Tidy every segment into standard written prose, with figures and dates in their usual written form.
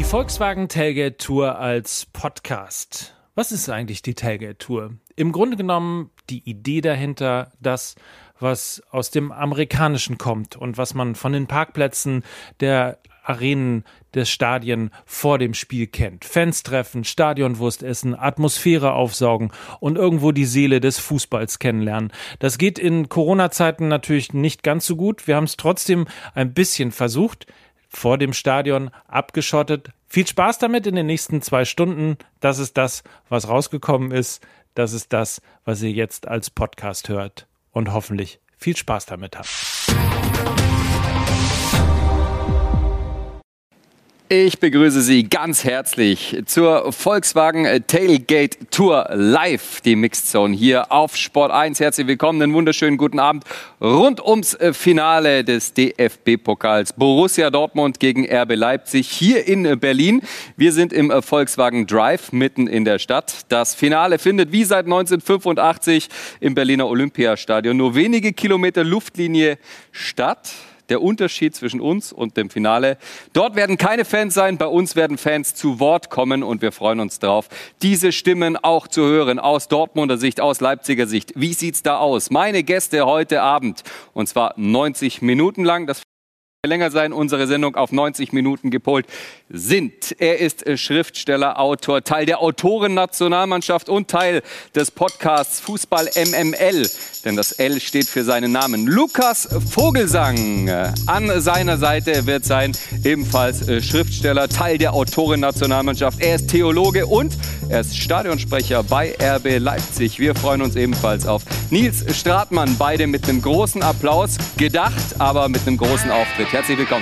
Volkswagen Tailgate Tour als Podcast. Was ist eigentlich die Tailgate Tour? Im Grunde genommen die Idee dahinter, das, was aus dem Amerikanischen kommt und was man von den Parkplätzen der Arenen, des Stadien vor dem Spiel kennt. Fans treffen, Stadionwurst essen, Atmosphäre aufsaugen und irgendwo die Seele des Fußballs kennenlernen. Das geht in Corona-Zeiten natürlich nicht ganz so gut. Wir haben es trotzdem ein bisschen versucht. Vor dem Stadion abgeschottet. Viel Spaß damit in den nächsten 2 Stunden. Das ist das, was rausgekommen ist. Das ist das, was ihr jetzt als Podcast hört. Und hoffentlich viel Spaß damit habt. Ich begrüße Sie ganz herzlich zur Volkswagen Tailgate Tour live, die Mixed Zone hier auf Sport 1. Herzlich willkommen, einen wunderschönen guten Abend rund ums Finale des DFB-Pokals Borussia Dortmund gegen RB Leipzig hier in Berlin. Wir sind im Volkswagen Drive mitten in der Stadt. Das Finale findet wie seit 1985 im Berliner Olympiastadion nur wenige Kilometer Luftlinie statt. Der Unterschied zwischen uns und dem Finale. Dort werden keine Fans sein, bei uns werden Fans zu Wort kommen und wir freuen uns drauf, diese Stimmen auch zu hören, aus Dortmunder Sicht, aus Leipziger Sicht. Wie sieht's da aus? Meine Gäste heute Abend, und zwar 90 Minuten lang, das länger sein, unsere Sendung auf 90 Minuten gepolt sind. Er ist Schriftsteller, Autor, Teil der Autorennationalmannschaft und Teil des Podcasts Fußball MML, denn das L steht für seinen Namen. Lukas Vogelsang. An seiner Seite wird sein ebenfalls Schriftsteller, Teil der Autorennationalmannschaft. Er ist Theologe und er ist Stadionsprecher bei RB Leipzig. Wir freuen uns ebenfalls auf Nils Stratmann, beide mit einem großen Applaus gedacht, aber mit einem großen Auftritt. Herzlich willkommen.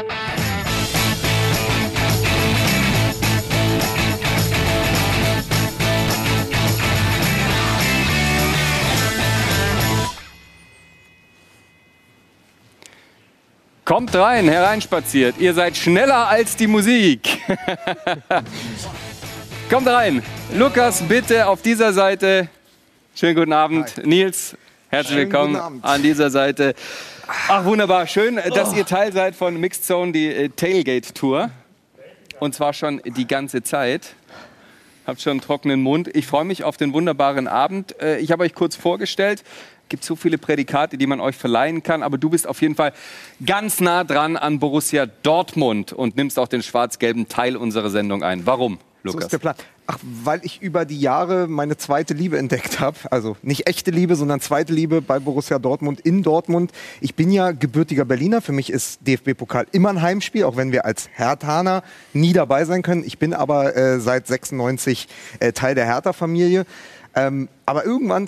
Kommt rein, hereinspaziert. Ihr seid schneller als die Musik. Kommt rein. Lukas, bitte auf dieser Seite. Schönen guten Abend. Hi. Nils, herzlich willkommen an dieser Seite. Ach, wunderbar. Schön, dass ihr Teil seid von Mixed Zone, die Tailgate Tour. Und zwar schon die ganze Zeit. Habt schon einen trockenen Mund. Ich freue mich auf den wunderbaren Abend. Ich habe euch kurz vorgestellt. Es gibt so viele Prädikate, die man euch verleihen kann. Aber du bist auf jeden Fall ganz nah dran an Borussia Dortmund und nimmst auch den schwarz-gelben Teil unserer Sendung ein. Warum, Lukas? So ist der Plan. Ach, weil ich über die Jahre meine zweite Liebe entdeckt habe. Also nicht echte Liebe, sondern zweite Liebe bei Borussia Dortmund in Dortmund. Ich bin ja gebürtiger Berliner. Für mich ist DFB-Pokal immer ein Heimspiel, auch wenn wir als Herthaner nie dabei sein können. Ich bin aber seit 96 Teil der Hertha-Familie. Aber irgendwann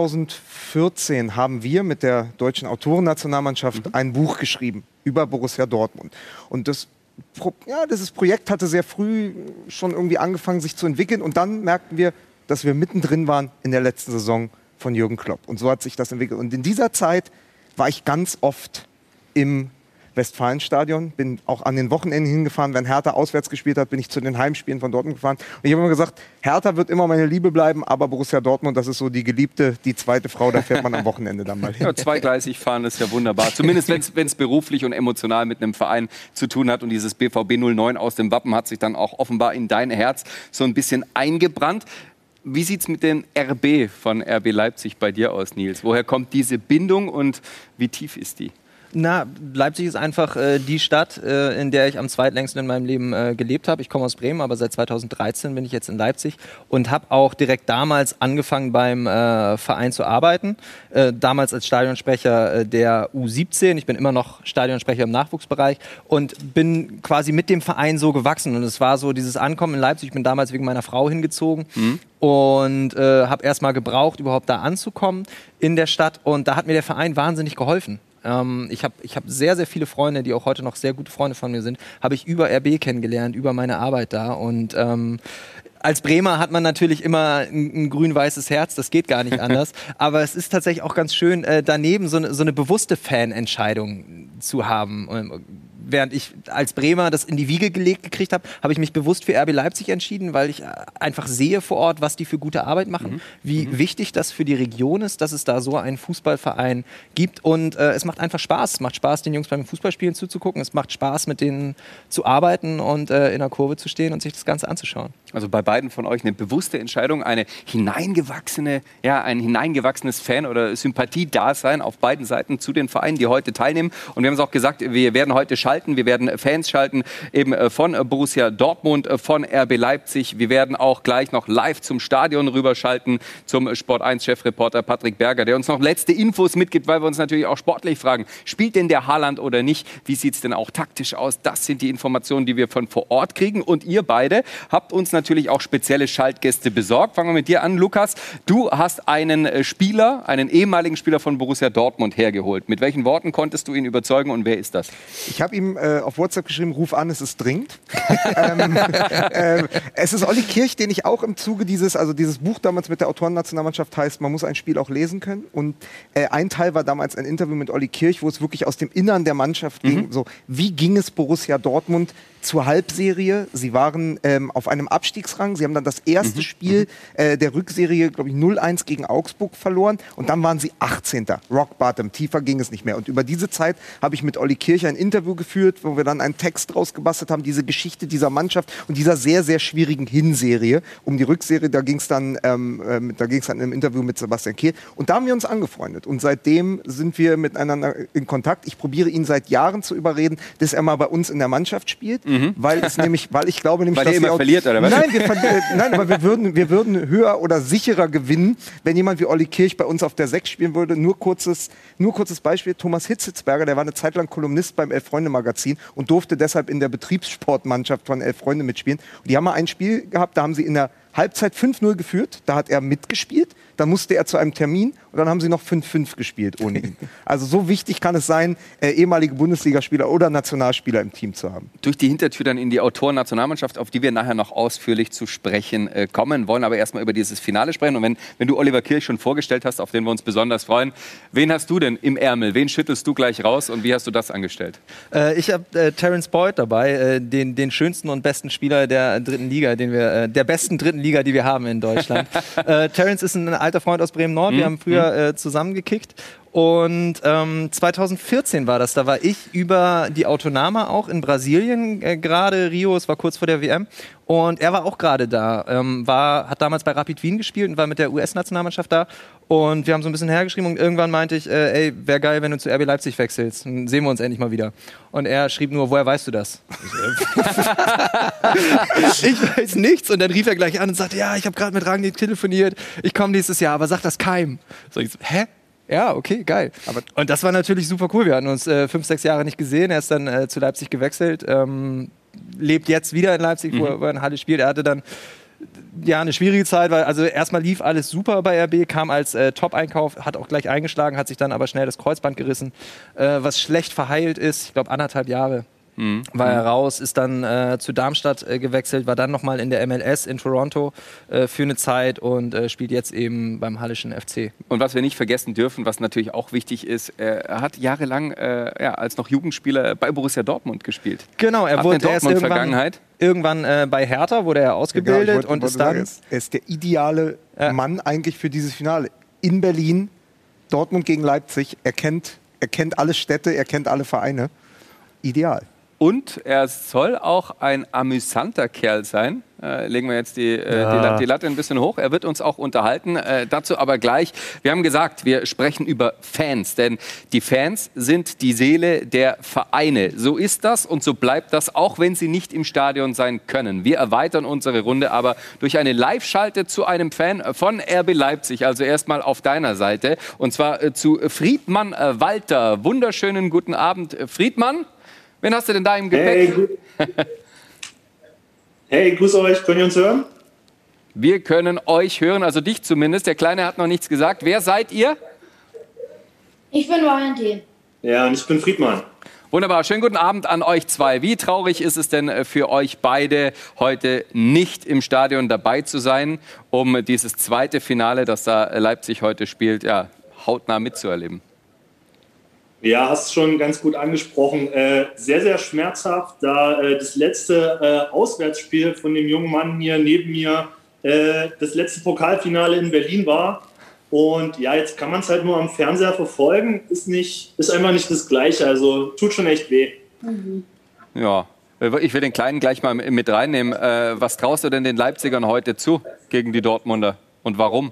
2014 haben wir mit der deutschen Autorennationalmannschaft ein Buch geschrieben über Borussia Dortmund. Und dieses Projekt hatte sehr früh schon irgendwie angefangen, sich zu entwickeln. Und dann merkten wir, dass wir mittendrin waren in der letzten Saison von Jürgen Klopp. Und so hat sich das entwickelt. Und in dieser Zeit war ich ganz oft im Westfalenstadion, bin auch an den Wochenenden hingefahren. Wenn Hertha auswärts gespielt hat, bin ich zu den Heimspielen von Dortmund gefahren. Und ich habe immer gesagt, Hertha wird immer meine Liebe bleiben, aber Borussia Dortmund, das ist so die Geliebte, die zweite Frau, da fährt man am Wochenende dann mal hin. Ja, zweigleisig fahren ist ja wunderbar. Zumindest wenn es beruflich und emotional mit einem Verein zu tun hat. Und dieses BVB 09 aus dem Wappen hat sich dann auch offenbar in dein Herz so ein bisschen eingebrannt. Wie sieht es mit dem RB von RB Leipzig bei dir aus, Nils? Woher kommt diese Bindung und wie tief ist die? Na, Leipzig ist einfach die Stadt, in der ich am zweitlängsten in meinem Leben gelebt habe. Ich komme aus Bremen, aber seit 2013 bin ich jetzt in Leipzig und habe auch direkt damals angefangen beim Verein zu arbeiten. Damals als Stadionsprecher der U17. Ich bin immer noch Stadionsprecher im Nachwuchsbereich und bin quasi mit dem Verein so gewachsen. Und es war so dieses Ankommen in Leipzig. Ich bin damals wegen meiner Frau hingezogen. Und habe erst mal gebraucht, überhaupt da anzukommen in der Stadt. Und da hat mir der Verein wahnsinnig geholfen. Ich hab sehr, sehr viele Freunde, die auch heute noch sehr gute Freunde von mir sind, habe ich über RB kennengelernt, über meine Arbeit da. Und als Bremer hat man natürlich immer ein grün-weißes Herz, das geht gar nicht anders. Aber es ist tatsächlich auch ganz schön, daneben so eine bewusste Fanentscheidung zu haben. während ich als Bremer das in die Wiege gelegt gekriegt habe, habe ich mich bewusst für RB Leipzig entschieden, weil ich einfach sehe vor Ort, was die für gute Arbeit machen, wie wichtig das für die Region ist, dass es da so einen Fußballverein gibt. Und es macht einfach Spaß. Es macht Spaß, den Jungs beim Fußballspielen zuzugucken. Es macht Spaß, mit denen zu arbeiten und in der Kurve zu stehen und sich das Ganze anzuschauen. Also bei beiden von euch eine bewusste Entscheidung, ein hineingewachsenes Fan- oder Sympathiedasein auf beiden Seiten zu den Vereinen, die heute teilnehmen. Und wir haben es auch gesagt, wir werden heute schalten, wir werden Fans schalten, eben von Borussia Dortmund, von RB Leipzig. Wir werden auch gleich noch live zum Stadion rüberschalten, zum Sport1-Chefreporter Patrick Berger, der uns noch letzte Infos mitgibt, weil wir uns natürlich auch sportlich fragen, spielt denn der Haaland oder nicht? Wie sieht es denn auch taktisch aus? Das sind die Informationen, die wir von vor Ort kriegen. Und ihr beide habt uns natürlich auch spezielle Schaltgäste besorgt. Fangen wir mit dir an, Lukas. Du hast einen ehemaligen Spieler von Borussia Dortmund hergeholt. Mit welchen Worten konntest du ihn überzeugen und wer ist das? Ich habe ihm auf WhatsApp geschrieben, ruf an, es ist dringend. Es ist Olli Kirch, den ich auch im Zuge dieses Buch damals mit der Autorennationalmannschaft heißt, man muss ein Spiel auch lesen können. Und ein Teil war damals ein Interview mit Olli Kirch, wo es wirklich aus dem Innern der Mannschaft ging. So, wie ging es Borussia Dortmund zur Halbserie? Sie waren auf einem Abstiegsrang. Sie haben dann das erste Spiel der Rückserie, glaube ich, 0-1 gegen Augsburg verloren. Und dann waren sie 18. Rock bottom. Tiefer ging es nicht mehr. Und über diese Zeit habe ich mit Olli Kirch ein Interview geführt, wo wir dann einen Text draus gebastelt haben, diese Geschichte dieser Mannschaft und dieser sehr, sehr schwierigen Hinserie. Um die Rückserie, da ging es dann im Interview mit Sebastian Kehl. Und da haben wir uns angefreundet. Und seitdem sind wir miteinander in Kontakt. Ich probiere ihn seit Jahren zu überreden, dass er mal bei uns in der Mannschaft spielt. Weil ich glaube nämlich, weil dass er immer verliert, oder was? Nein, aber wir würden höher oder sicherer gewinnen, wenn jemand wie Olli Kirch bei uns auf der 6 spielen würde. Nur kurzes Beispiel, Thomas Hitzitzberger, der war eine Zeit lang Kolumnist beim Elf-Freunde-Magazin und durfte deshalb in der Betriebssportmannschaft von Elf-Freunde mitspielen. Und die haben mal ein Spiel gehabt, da haben sie in der Halbzeit 5-0 geführt, da hat er mitgespielt, dann musste er zu einem Termin und dann haben sie noch 5-5 gespielt ohne ihn. Also so wichtig kann es sein, ehemalige Bundesligaspieler oder Nationalspieler im Team zu haben. Durch die Hintertür dann in die Autoren-Nationalmannschaft, auf die wir nachher noch ausführlich zu sprechen kommen, wollen aber erstmal über dieses Finale sprechen. Und wenn du Oliver Kirch schon vorgestellt hast, auf den wir uns besonders freuen, wen hast du denn im Ärmel? Wen schüttelst du gleich raus und wie hast du das angestellt? Ich habe Terence Boyd dabei, den schönsten und besten Spieler der dritten Liga, der besten dritten Liga, die wir haben in Deutschland. Terence ist ein alter Freund aus Bremen-Nord. Wir haben früher zusammengekickt. Und 2014 war das. Da war ich über die Autonama auch in Brasilien, gerade Rio, es war kurz vor der WM. Und er war auch gerade da. Hat damals bei Rapid Wien gespielt und war mit der US-Nationalmannschaft da. Und wir haben so ein bisschen hergeschrieben und irgendwann meinte ich, ey, wäre geil, wenn du zu RB Leipzig wechselst. Dann sehen wir uns endlich mal wieder. Und er schrieb nur, woher weißt du das? Ich weiß nichts. Und dann rief er gleich an und sagte, ja, ich habe gerade mit Rangnick telefoniert. Ich komme nächstes Jahr, aber sag das keinem. So, ich so, hä? Ja, okay, geil. Und das war natürlich super cool. Wir hatten uns 5-6 Jahre nicht gesehen. Er ist dann zu Leipzig gewechselt, lebt jetzt wieder in Leipzig, wo er in Halle spielt. Er hatte dann eine schwierige Zeit, weil also erstmal lief alles super bei RB, kam als Top-Einkauf, hat auch gleich eingeschlagen, hat sich dann aber schnell das Kreuzband gerissen, was schlecht verheilt ist. Ich glaube, 1,5 Jahre. War er raus, ist dann zu Darmstadt gewechselt, war dann nochmal in der MLS in Toronto für eine Zeit und spielt jetzt eben beim Hallischen FC. Und was wir nicht vergessen dürfen, was natürlich auch wichtig ist, er hat jahrelang als noch Jugendspieler bei Borussia Dortmund gespielt. Genau, er wurde erst irgendwann bei Hertha wurde er ausgebildet und ist dann... Er ist der ideale Mann eigentlich für dieses Finale. In Berlin, Dortmund gegen Leipzig, er kennt alle Städte, er kennt alle Vereine. Ideal. Und er soll auch ein amüsanter Kerl sein. Legen wir jetzt die Latte ein bisschen hoch. Er wird uns auch unterhalten. Dazu aber gleich. Wir haben gesagt, wir sprechen über Fans. Denn die Fans sind die Seele der Vereine. So ist das und so bleibt das, auch wenn sie nicht im Stadion sein können. Wir erweitern unsere Runde aber durch eine Live-Schalte zu einem Fan von RB Leipzig. Also erstmal auf deiner Seite. Und zwar zu Friedmann Walter. Wunderschönen guten Abend, Friedmann. Wen hast du denn da im Gepäck? Hey, grüß euch. Könnt ihr uns hören? Wir können euch hören, also dich zumindest. Der Kleine hat noch nichts gesagt. Wer seid ihr? Ich bin Valentin. Ja, und ich bin Friedmann. Wunderbar. Schönen guten Abend an euch zwei. Wie traurig ist es denn für euch beide, heute nicht im Stadion dabei zu sein, um dieses zweite Finale, das da Leipzig heute spielt, hautnah mitzuerleben? Ja, hast schon ganz gut angesprochen. Sehr, sehr schmerzhaft, da das letzte Auswärtsspiel von dem jungen Mann hier neben mir das letzte Pokalfinale in Berlin war. Und ja, jetzt kann man es halt nur am Fernseher verfolgen. Ist einfach nicht das Gleiche. Also tut schon echt weh. Ja, ich will den Kleinen gleich mal mit reinnehmen. Was traust du denn den Leipzigern heute zu gegen die Dortmunder und warum?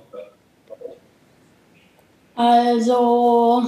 Also,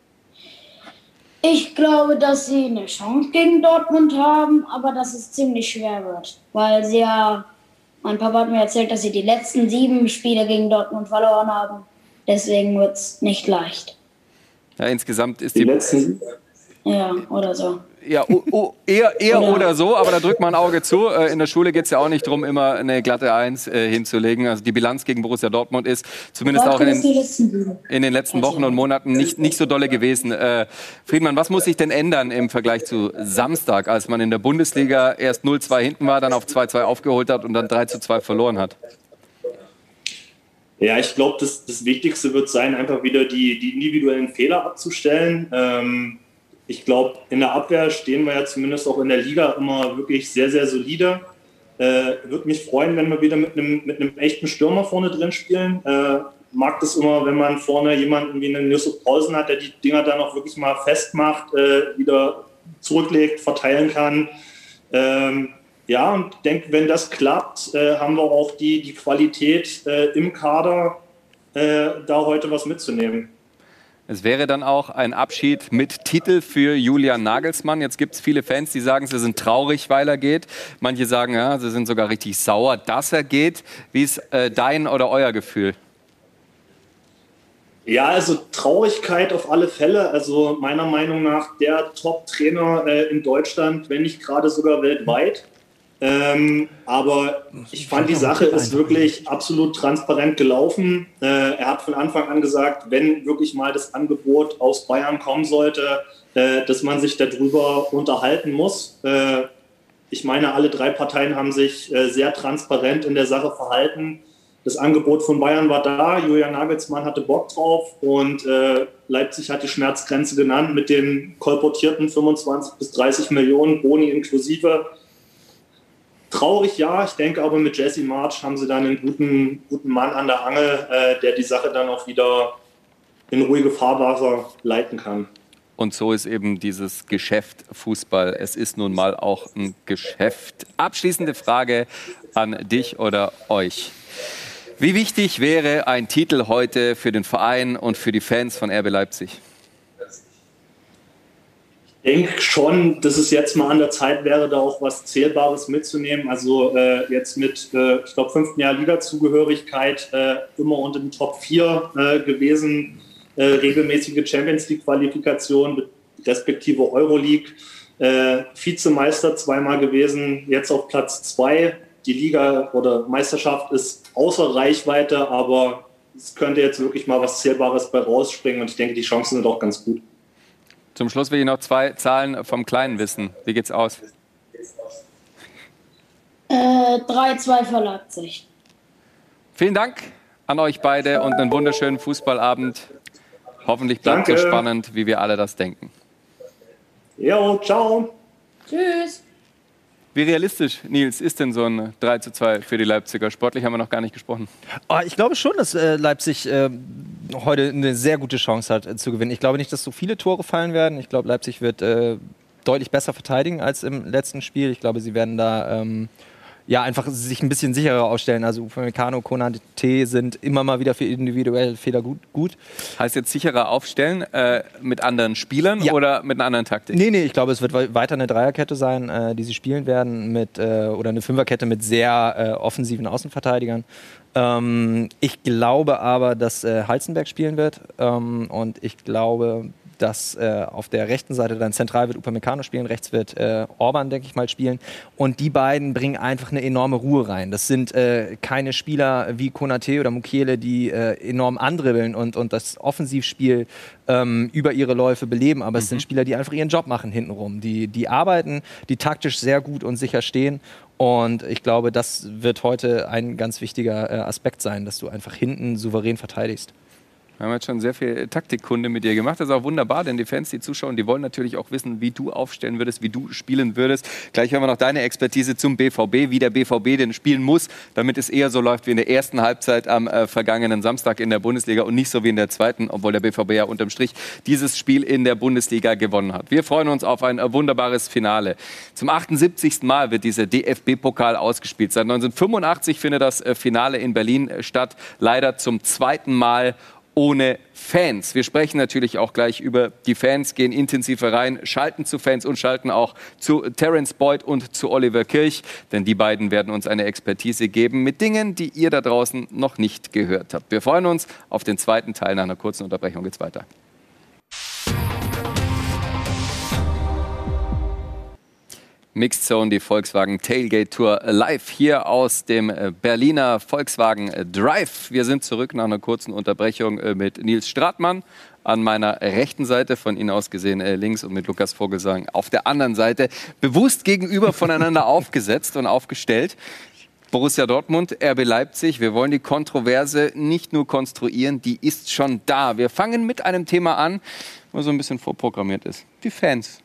ich glaube, dass sie eine Chance gegen Dortmund haben, aber dass es ziemlich schwer wird. Weil mein Papa hat mir erzählt, dass sie die letzten 7 Spiele gegen Dortmund verloren haben. Deswegen wird es nicht leicht. Ja, insgesamt ist Die letzten. Ja, oder so. Ja, eher oder so, aber da drückt man ein Auge zu. In der Schule geht es ja auch nicht darum, immer eine glatte 1 hinzulegen. Also die Bilanz gegen Borussia Dortmund ist zumindest auch in den letzten Wochen und Monaten nicht so dolle gewesen. Friedmann, was muss sich denn ändern im Vergleich zu Samstag, als man in der Bundesliga erst 0-2 hinten war, dann auf 2-2 aufgeholt hat und dann 3-2 verloren hat? Ja, ich glaube, das Wichtigste wird sein, einfach wieder die individuellen Fehler abzustellen. Ich glaube, in der Abwehr stehen wir ja zumindest auch in der Liga immer wirklich sehr, sehr solide. Würde mich freuen, wenn wir wieder mit einem echten Stürmer vorne drin spielen. Mag das immer, wenn man vorne jemanden wie einen Yusuf Paulsen hat, der die Dinger dann auch wirklich mal festmacht, wieder zurücklegt, verteilen kann. Ja, und ich denke, wenn das klappt, haben wir auch die Qualität im Kader, da heute was mitzunehmen. Es wäre dann auch ein Abschied mit Titel für Julian Nagelsmann. Jetzt gibt es viele Fans, die sagen, sie sind traurig, weil er geht. Manche sagen, ja, sie sind sogar richtig sauer, dass er geht. Wie ist dein oder euer Gefühl? Ja, also Traurigkeit auf alle Fälle. Also meiner Meinung nach der Top-Trainer in Deutschland, wenn nicht gerade sogar weltweit. Aber ich fand, die Sache ist wirklich absolut transparent gelaufen. Er hat von Anfang an gesagt, wenn wirklich mal das Angebot aus Bayern kommen sollte, dass man sich darüber unterhalten muss. Ich meine, alle 3 Parteien haben sich sehr transparent in der Sache verhalten. Das Angebot von Bayern war da, Julian Nagelsmann hatte Bock drauf und Leipzig hat die Schmerzgrenze genannt mit den kolportierten 25 bis 30 Millionen Boni inklusive. Traurig, ja. Ich denke aber, mit Jesse Marsch haben sie dann einen guten Mann an der Angel, der die Sache dann auch wieder in ruhige Fahrwasser leiten kann. Und so ist eben dieses Geschäft Fußball. Es ist nun mal auch ein Geschäft. Abschließende Frage an dich oder euch. Wie wichtig wäre ein Titel heute für den Verein und für die Fans von RB Leipzig? Ich denke schon, dass es jetzt mal an der Zeit wäre, da auch was Zählbares mitzunehmen. Also jetzt mit, ich glaube, 5. Jahr Liga-Zugehörigkeit immer unter den Top 4 gewesen, regelmäßige Champions-League-Qualifikation, respektive Euroleague, Vizemeister 2-mal gewesen, jetzt auf Platz 2. Die Liga oder Meisterschaft ist außer Reichweite, aber es könnte jetzt wirklich mal was Zählbares bei rausspringen und ich denke, die Chancen sind auch ganz gut. Zum Schluss will ich noch 2 Zahlen vom Kleinen wissen. Wie geht's aus? 3-2 für Leipzig. Vielen Dank an euch beide und einen wunderschönen Fußballabend. Hoffentlich bleibt es so spannend, wie wir alle das denken. Jo, ciao. Tschüss. Wie realistisch, Nils, ist denn so ein 3:2 für die Leipziger? Sportlich haben wir noch gar nicht gesprochen. Ich glaube schon, dass Leipzig heute eine sehr gute Chance hat zu gewinnen. Ich glaube nicht, dass so viele Tore fallen werden. Ich glaube, Leipzig wird deutlich besser verteidigen als im letzten Spiel. Ich glaube, sie werden da einfach sich ein bisschen sicherer aufstellen. Also Upamecano, Konate sind immer mal wieder für individuelle Fehler gut. Heißt jetzt sicherer aufstellen mit anderen Spielern oder mit einer anderen Taktik? Nee, ich glaube, es wird weiter eine Dreierkette sein, die sie spielen werden, oder eine Fünferkette mit sehr offensiven Außenverteidigern. Ich glaube aber, dass Halzenberg spielen wird und ich glaube, dass auf der rechten Seite dann zentral wird Upamecano spielen, rechts wird Orban, denke ich mal, spielen. Und die beiden bringen einfach eine enorme Ruhe rein. Das sind keine Spieler wie Konate oder Mukiele, die enorm andribbeln und das Offensivspiel über ihre Läufe beleben. Aber es sind Spieler, die einfach ihren Job machen hintenrum. Die arbeiten, die taktisch sehr gut und sicher stehen. Und ich glaube, das wird heute ein ganz wichtiger Aspekt sein, dass du einfach hinten souverän verteidigst. Wir haben jetzt schon sehr viel Taktikkunde mit dir gemacht. Das ist auch wunderbar, denn die Fans, die zuschauen, die wollen natürlich auch wissen, wie du aufstellen würdest, wie du spielen würdest. Gleich hören wir noch deine Expertise zum BVB, wie der BVB denn spielen muss, damit es eher so läuft wie in der ersten Halbzeit am vergangenen Samstag in der Bundesliga und nicht so wie in der zweiten, obwohl der BVB ja unterm Strich dieses Spiel in der Bundesliga gewonnen hat. Wir freuen uns auf ein wunderbares Finale. Zum 78. Mal wird dieser DFB-Pokal ausgespielt. Seit 1985 findet das Finale in Berlin statt. Leider zum zweiten Mal ohne Fans. Wir sprechen natürlich auch gleich über die Fans, gehen intensiver rein, schalten zu Fans und schalten auch zu Terence Boyd und zu Oliver Kirch, denn die beiden werden uns eine Expertise geben mit Dingen, die ihr da draußen noch nicht gehört habt. Wir freuen uns auf den zweiten Teil. Nach einer kurzen Unterbrechung geht's weiter. Mixed Zone, die Volkswagen Tailgate Tour live hier aus dem Berliner Volkswagen Drive. Wir sind zurück nach einer kurzen Unterbrechung mit Nils Stratmann an meiner rechten Seite, von Ihnen aus gesehen links, und mit Lukas Vogelsang auf der anderen Seite, bewusst gegenüber voneinander aufgesetzt und aufgestellt. Borussia Dortmund, RB Leipzig. Wir wollen die Kontroverse nicht nur konstruieren, die ist schon da. Wir fangen mit einem Thema an, was so ein bisschen vorprogrammiert ist. Die Fans.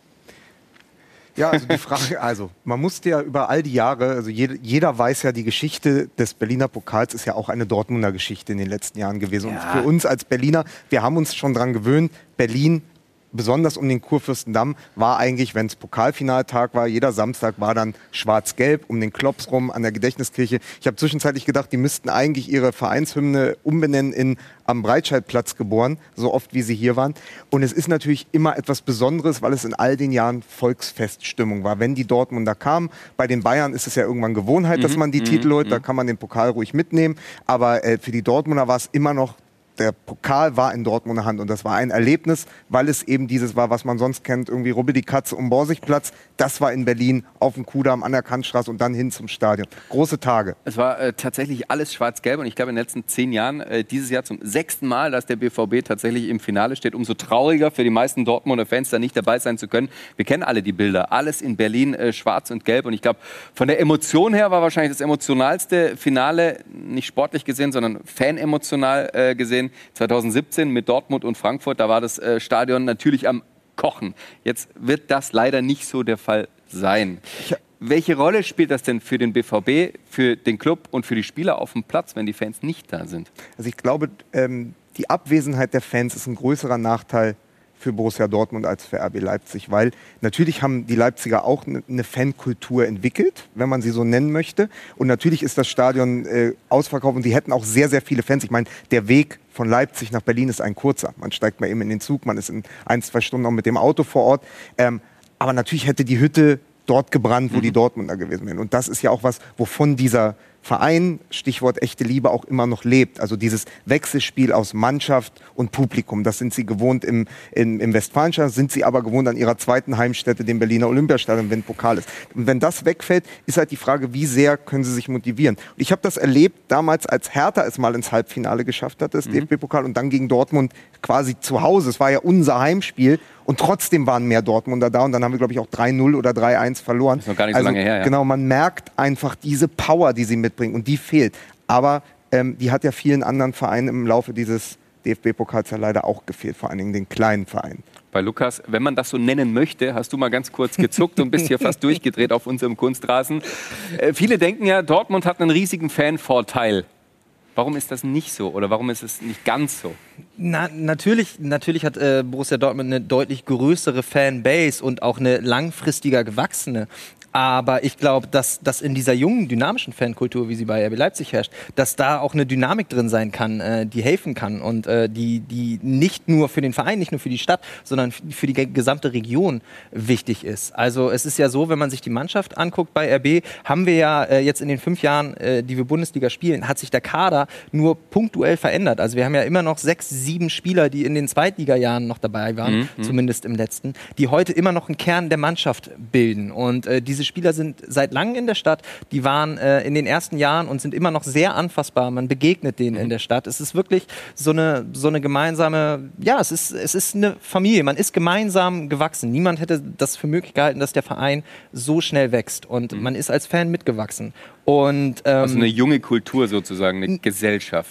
Ja, also die Frage, man musste ja über all die Jahre, also jeder weiß ja, die Geschichte des Berliner Pokals ist ja auch eine Dortmunder Geschichte in den letzten Jahren gewesen. Ja. Und für uns als Berliner, wir haben uns schon dran gewöhnt, Berlin, besonders um den Kurfürstendamm, war eigentlich, wenn es Pokalfinaltag war, jeder Samstag war dann schwarz-gelb um den Klops rum an der Gedächtniskirche. Ich habe zwischenzeitlich gedacht, die müssten eigentlich ihre Vereinshymne umbenennen in am Breitscheidplatz geboren, so oft wie sie hier waren. Und es ist natürlich immer etwas Besonderes, weil es in all den Jahren Volksfeststimmung war. Wenn die Dortmunder kamen, bei den Bayern ist es ja irgendwann Gewohnheit, dass man die Titel holt, da kann man den Pokal ruhig mitnehmen. Aber für die Dortmunder war es immer noch, der Pokal war in Dortmunder Hand und das war ein Erlebnis, weil es eben dieses war, was man sonst kennt, irgendwie Rubbel die Katze um Borsigplatz. Das war in Berlin auf dem Kudamm an der Kantstraße und dann hin zum Stadion. Große Tage. Es war tatsächlich alles schwarz-gelb und ich glaube in den letzten 10 Jahren, dieses Jahr zum 6. Mal, dass der BVB tatsächlich im Finale steht. Umso trauriger für die meisten Dortmunder Fans, da nicht dabei sein zu können. Wir kennen alle die Bilder. Alles in Berlin schwarz und gelb und ich glaube, von der Emotion her war wahrscheinlich das emotionalste Finale, nicht sportlich gesehen, sondern fanemotional gesehen, 2017 mit Dortmund und Frankfurt. Da war das Stadion natürlich am Kochen. Jetzt wird das leider nicht so der Fall sein. Welche Rolle spielt das denn für den BVB, für den Club und für die Spieler auf dem Platz, wenn die Fans nicht da sind? Also ich glaube, die Abwesenheit der Fans ist ein größerer Nachteil für Borussia Dortmund als für RB Leipzig, weil natürlich haben die Leipziger auch eine Fankultur entwickelt, wenn man sie so nennen möchte. Und natürlich ist das Stadion ausverkauft und sie hätten auch sehr, sehr viele Fans. Ich meine, der Weg von Leipzig nach Berlin ist ein kurzer. Man steigt mal eben in den Zug, man ist in 1-2 Stunden auch mit dem Auto vor Ort. Aber natürlich hätte die Hütte dort gebrannt, wo die Dortmunder gewesen wären. Und das ist ja auch was, wovon dieser Verein, Stichwort echte Liebe, auch immer noch lebt. Also dieses Wechselspiel aus Mannschaft und Publikum. Das sind sie gewohnt im Westfalenstadion, sind sie aber gewohnt an ihrer zweiten Heimstätte, dem Berliner Olympiastadion, wenn Pokal ist. Und wenn das wegfällt, ist halt die Frage, wie sehr können sie sich motivieren. Und ich habe das erlebt damals, als Hertha es mal ins Halbfinale geschafft hat, das DFB-Pokal, und dann gegen Dortmund quasi zu Hause. Es war ja unser Heimspiel. Und trotzdem waren mehr Dortmunder da und dann haben wir, glaube ich, auch 3-0 oder 3-1 verloren. Das ist noch gar nicht so lange her, ja. Genau, man merkt einfach diese Power, die sie mitbringen und die fehlt. Aber die hat ja vielen anderen Vereinen im Laufe dieses DFB-Pokals ja leider auch gefehlt, vor allen Dingen den kleinen Vereinen. Bei Lukas, wenn man das so nennen möchte, hast du mal ganz kurz gezuckt und bist hier fast durchgedreht auf unserem Kunstrasen. Viele denken ja, Dortmund hat einen riesigen Fanvorteil. Warum ist das nicht so oder warum ist es nicht ganz so? Natürlich hat Borussia Dortmund eine deutlich größere Fanbase und auch eine langfristiger gewachsene. Aber ich glaube, dass in dieser jungen, dynamischen Fankultur, wie sie bei RB Leipzig herrscht, dass da auch eine Dynamik drin sein kann, die helfen kann und die nicht nur für den Verein, nicht nur für die Stadt, sondern für die gesamte Region wichtig ist. Also es ist ja so, wenn man sich die Mannschaft anguckt bei RB, haben wir ja jetzt in den 5 Jahren, die wir Bundesliga spielen, hat sich der Kader nur punktuell verändert. Also wir haben ja immer noch 6, 7 Spieler, die in den Zweitliga-Jahren noch dabei waren, zumindest im letzten, die heute immer noch einen Kern der Mannschaft bilden. Und diese Spieler sind seit langem in der Stadt, die waren in den ersten Jahren und sind immer noch sehr anfassbar. Man begegnet denen in der Stadt. Es ist wirklich so eine gemeinsame, ja, es ist eine Familie. Man ist gemeinsam gewachsen. Niemand hätte das für möglich gehalten, dass der Verein so schnell wächst. Und man ist als Fan mitgewachsen. Und, also eine junge Kultur sozusagen, eine Gesellschaft.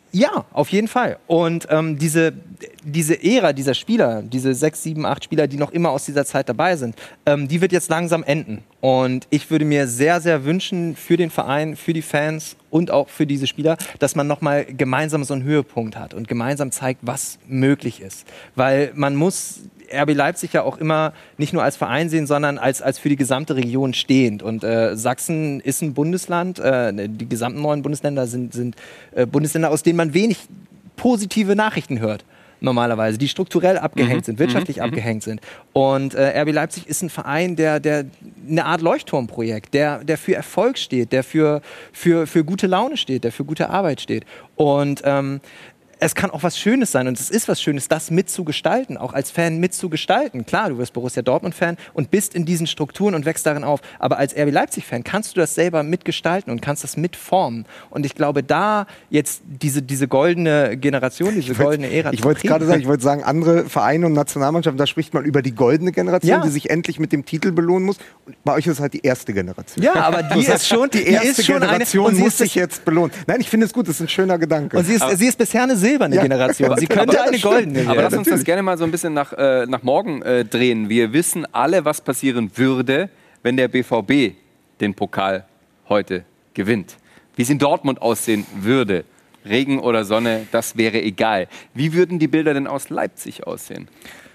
Ja, auf jeden Fall. Und diese Ära dieser Spieler, diese 6, 7, 8 Spieler, die noch immer aus dieser Zeit dabei sind, die wird jetzt langsam enden. Und ich würde mir sehr, sehr wünschen für den Verein, für die Fans und auch für diese Spieler, dass man nochmal gemeinsam so einen Höhepunkt hat und gemeinsam zeigt, was möglich ist. Weil man muss RB Leipzig ja auch immer nicht nur als Verein sehen, sondern als für die gesamte Region stehend. Und Sachsen ist ein Bundesland, die gesamten 9 Bundesländer sind Bundesländer, aus denen man wenig positive Nachrichten hört. Normalerweise, die strukturell abgehängt sind, wirtschaftlich abgehängt sind. Und RB Leipzig ist ein Verein, der eine Art Leuchtturmprojekt, der für Erfolg steht, der für gute Laune steht, der für gute Arbeit steht. Und es kann auch was Schönes sein und es ist was Schönes, das mitzugestalten, auch als Fan mitzugestalten. Klar, du wirst Borussia Dortmund-Fan und bist in diesen Strukturen und wächst darin auf. Aber als RB Leipzig-Fan kannst du das selber mitgestalten und kannst das mitformen. Und ich glaube, da jetzt diese goldene Generation, diese goldene Ära Ich wollte gerade sagen, andere Vereine und Nationalmannschaften, da spricht man über die goldene Generation, die sich endlich mit dem Titel belohnen muss. Und bei euch ist es halt die erste Generation. Ja, aber die ist schon die erste Generation muss sich jetzt belohnen. Nein, ich finde es gut, das ist ein schöner Gedanke. Und sie ist bisher eine silberne Generation. Sie könnte eine goldene werden. Aber lass uns das gerne mal so ein bisschen nach morgen drehen. Wir wissen alle, was passieren würde, wenn der BVB den Pokal heute gewinnt. Wie es in Dortmund aussehen würde, Regen oder Sonne, das wäre egal. Wie würden die Bilder denn aus Leipzig aussehen?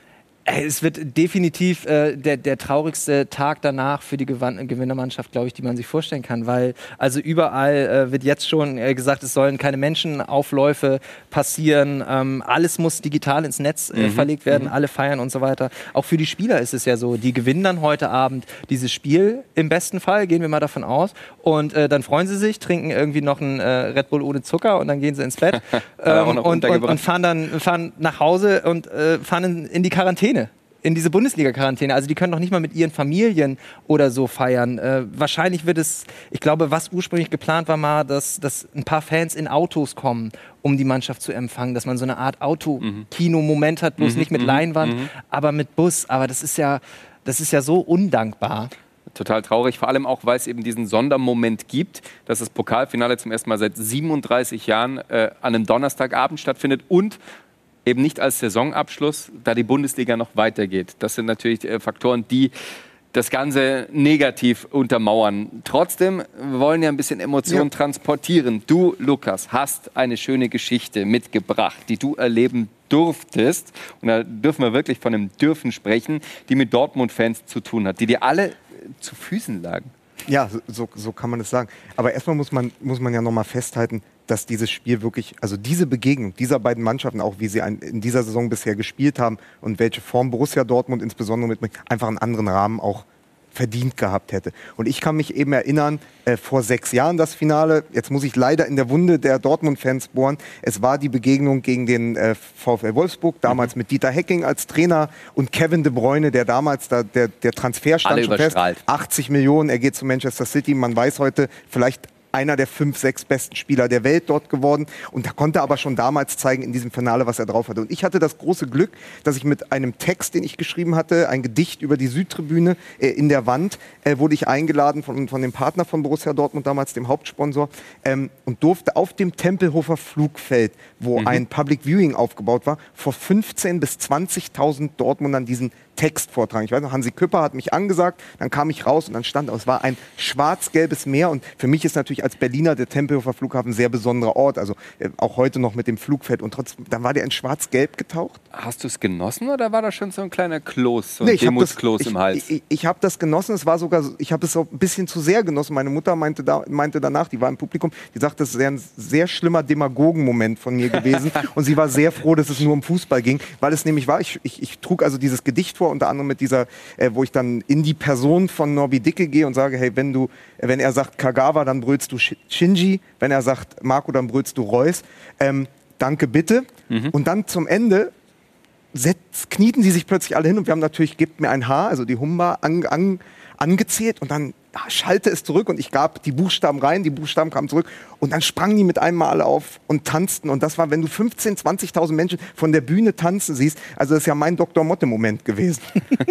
Es wird definitiv der traurigste Tag danach für die Gewinnermannschaft, glaube ich, die man sich vorstellen kann, weil also überall wird jetzt schon gesagt, es sollen keine Menschenaufläufe passieren, alles muss digital ins Netz verlegt werden, alle feiern und so weiter. Auch für die Spieler ist es ja so, die gewinnen dann heute Abend dieses Spiel, im besten Fall, gehen wir mal davon aus, und dann freuen sie sich, trinken irgendwie noch einen Red Bull ohne Zucker und dann gehen sie ins Bett und fahren nach Hause und fahren in die Quarantäne. In diese Bundesliga-Quarantäne. Also die können doch nicht mal mit ihren Familien oder so feiern. Wahrscheinlich wird es, ich glaube, was ursprünglich geplant war mal, dass ein paar Fans in Autos kommen, um die Mannschaft zu empfangen. Dass man so eine Art Autokino-Moment hat, bloß nicht mit Leinwand, aber mit Bus. Aber das ist ja so undankbar. Total traurig, vor allem auch, weil es eben diesen Sondermoment gibt, dass das Pokalfinale zum ersten Mal seit 37 Jahren an einem Donnerstagabend stattfindet und eben nicht als Saisonabschluss, da die Bundesliga noch weitergeht. Das sind natürlich Faktoren, die das Ganze negativ untermauern. Trotzdem wollen wir ein bisschen Emotionen transportieren. Du, Lukas, hast eine schöne Geschichte mitgebracht, die du erleben durftest. Und da dürfen wir wirklich von einem Dürfen sprechen, die mit Dortmund-Fans zu tun hat, die dir alle zu Füßen lagen. Ja, so kann man das sagen. Aber erstmal muss man ja noch mal festhalten, dass dieses Spiel wirklich, also diese Begegnung dieser beiden Mannschaften, auch wie sie in dieser Saison bisher gespielt haben und welche Form Borussia Dortmund insbesondere mitbringt, einfach einen anderen Rahmen auch verdient gehabt hätte. Und ich kann mich eben erinnern, vor 6 Jahren das Finale, jetzt muss ich leider in der Wunde der Dortmund-Fans bohren, es war die Begegnung gegen den VfL Wolfsburg, damals mit Dieter Hecking als Trainer und Kevin De Bruyne, der damals, der Transfer stand schon fest, 80 Millionen, er geht zu Manchester City, man weiß heute, vielleicht einer der 5, 6 besten Spieler der Welt dort geworden und da konnte aber schon damals zeigen in diesem Finale, was er drauf hatte. Und ich hatte das große Glück, dass ich mit einem Text, den ich geschrieben hatte, ein Gedicht über die Südtribüne in der Wand, wurde ich eingeladen von dem Partner von Borussia Dortmund, damals dem Hauptsponsor, und durfte auf dem Tempelhofer Flugfeld, wo ein Public Viewing aufgebaut war, vor 15.000 bis 20.000 Dortmundern diesen Text vortragen. Ich weiß noch, Hansi Küpper hat mich angesagt, dann kam ich raus und dann stand es war ein schwarz-gelbes Meer und für mich ist natürlich als Berliner der Tempelhofer Flughafen ein sehr besonderer Ort, also auch heute noch mit dem Flugfeld und trotzdem, dann war der in schwarz-gelb getaucht. Hast du es genossen oder war da schon so ein kleiner Kloß, so ein Demuskloß im Hals? Ich habe das genossen, es war sogar, ich habe es auch ein bisschen zu sehr genossen. Meine Mutter meinte danach, die war im Publikum, die sagte, das wäre ein sehr schlimmer Demagogen-Moment von mir gewesen und sie war sehr froh, dass es nur um Fußball ging, weil es nämlich war, ich trug also dieses Gedicht vor, unter anderem mit dieser, wo ich dann in die Person von Norbi Dicke gehe und sage, hey, wenn er sagt Kagawa, dann brüllst du Shinji, wenn er sagt Marco, dann brüllst du Reus. Danke, bitte. Und dann zum Ende knieten sie sich plötzlich alle hin und wir haben natürlich, gebt mir ein Haar, also die Humba angezählt und dann schallte es zurück und ich gab die Buchstaben rein, die Buchstaben kamen zurück und dann sprangen die mit einem Mal auf und tanzten und das war, wenn du 15.000, 20.000 Menschen von der Bühne tanzen siehst, also das ist ja mein Dr. Motte-Moment gewesen.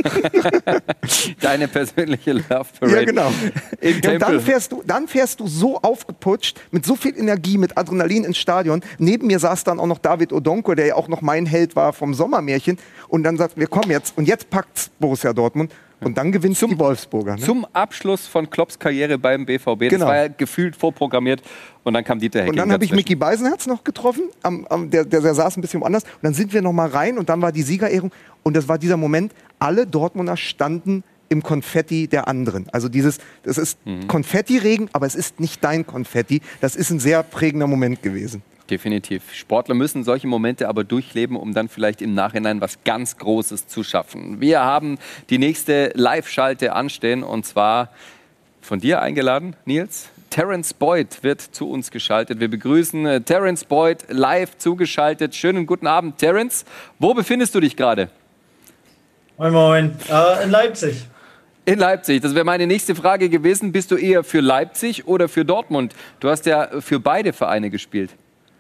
Deine persönliche Love Parade. Ja, genau. Im Ja, und Tempel. dann fährst du so aufgeputscht, mit so viel Energie, mit Adrenalin ins Stadion. Neben mir saß dann auch noch David Odonko, der ja auch noch mein Held war vom Sommermärchen und dann sagt, wir kommen jetzt und jetzt packt's Borussia Dortmund. Und dann gewinnt die Wolfsburger. Ne? Zum Abschluss von Klopps Karriere beim BVB. Genau. Das war ja gefühlt vorprogrammiert. Und dann kam Dieter Hecking. Und dann habe ich dazwischen. Micky Beisenherz noch getroffen. Der saß ein bisschen woanders. Und dann sind wir noch mal rein und dann war die Siegerehrung. Und das war dieser Moment, alle Dortmunder standen im Konfetti der anderen. Also das ist Konfettiregen, aber es ist nicht dein Konfetti. Das ist ein sehr prägender Moment gewesen. Definitiv. Sportler müssen solche Momente aber durchleben, um dann vielleicht im Nachhinein was ganz Großes zu schaffen. Wir haben die nächste Live-Schalte anstehen und zwar von dir eingeladen, Nils. Terence Boyd wird zu uns geschaltet. Wir begrüßen Terence Boyd live zugeschaltet. Schönen guten Abend, Terence. Wo befindest du dich gerade? Moin, moin. In Leipzig. In Leipzig. Das wäre meine nächste Frage gewesen. Bist du eher für Leipzig oder für Dortmund? Du hast ja für beide Vereine gespielt.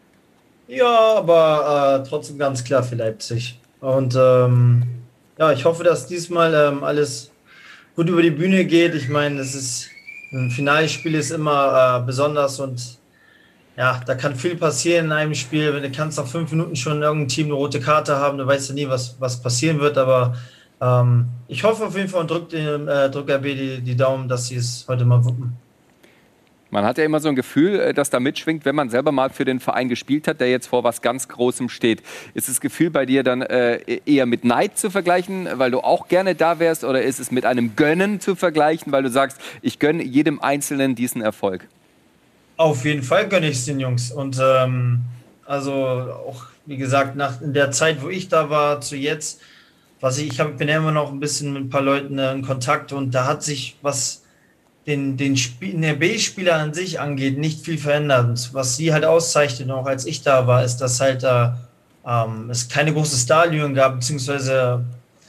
Ja, aber trotzdem ganz klar für Leipzig. Und ja, ich hoffe, dass diesmal alles gut über die Bühne geht. Ich meine, ein Finalspiel ist immer besonders und ja, da kann viel passieren in einem Spiel. Du kannst nach 5 Minuten schon irgendein Team eine rote Karte haben, du weißt ja nie, was passieren wird, aber ich hoffe auf jeden Fall und drück RB die Daumen, dass sie es heute mal wuppen. Man hat ja immer so ein Gefühl, das da mitschwingt, wenn man selber mal für den Verein gespielt hat, der jetzt vor was ganz Großem steht. Ist das Gefühl bei dir dann eher mit Neid zu vergleichen, weil du auch gerne da wärst, oder ist es mit einem Gönnen zu vergleichen, weil du sagst, ich gönne jedem Einzelnen diesen Erfolg? Auf jeden Fall gönne ich es den Jungs. Und also auch, wie gesagt, in der Zeit, wo ich da war, zu jetzt, bin ja immer noch ein bisschen mit ein paar Leuten in Kontakt und da hat sich, was den B-Spieler an sich angeht, nicht viel verändert. Was sie halt auszeichnet, auch als ich da war, ist, dass halt es keine große Starallüren gab, beziehungsweise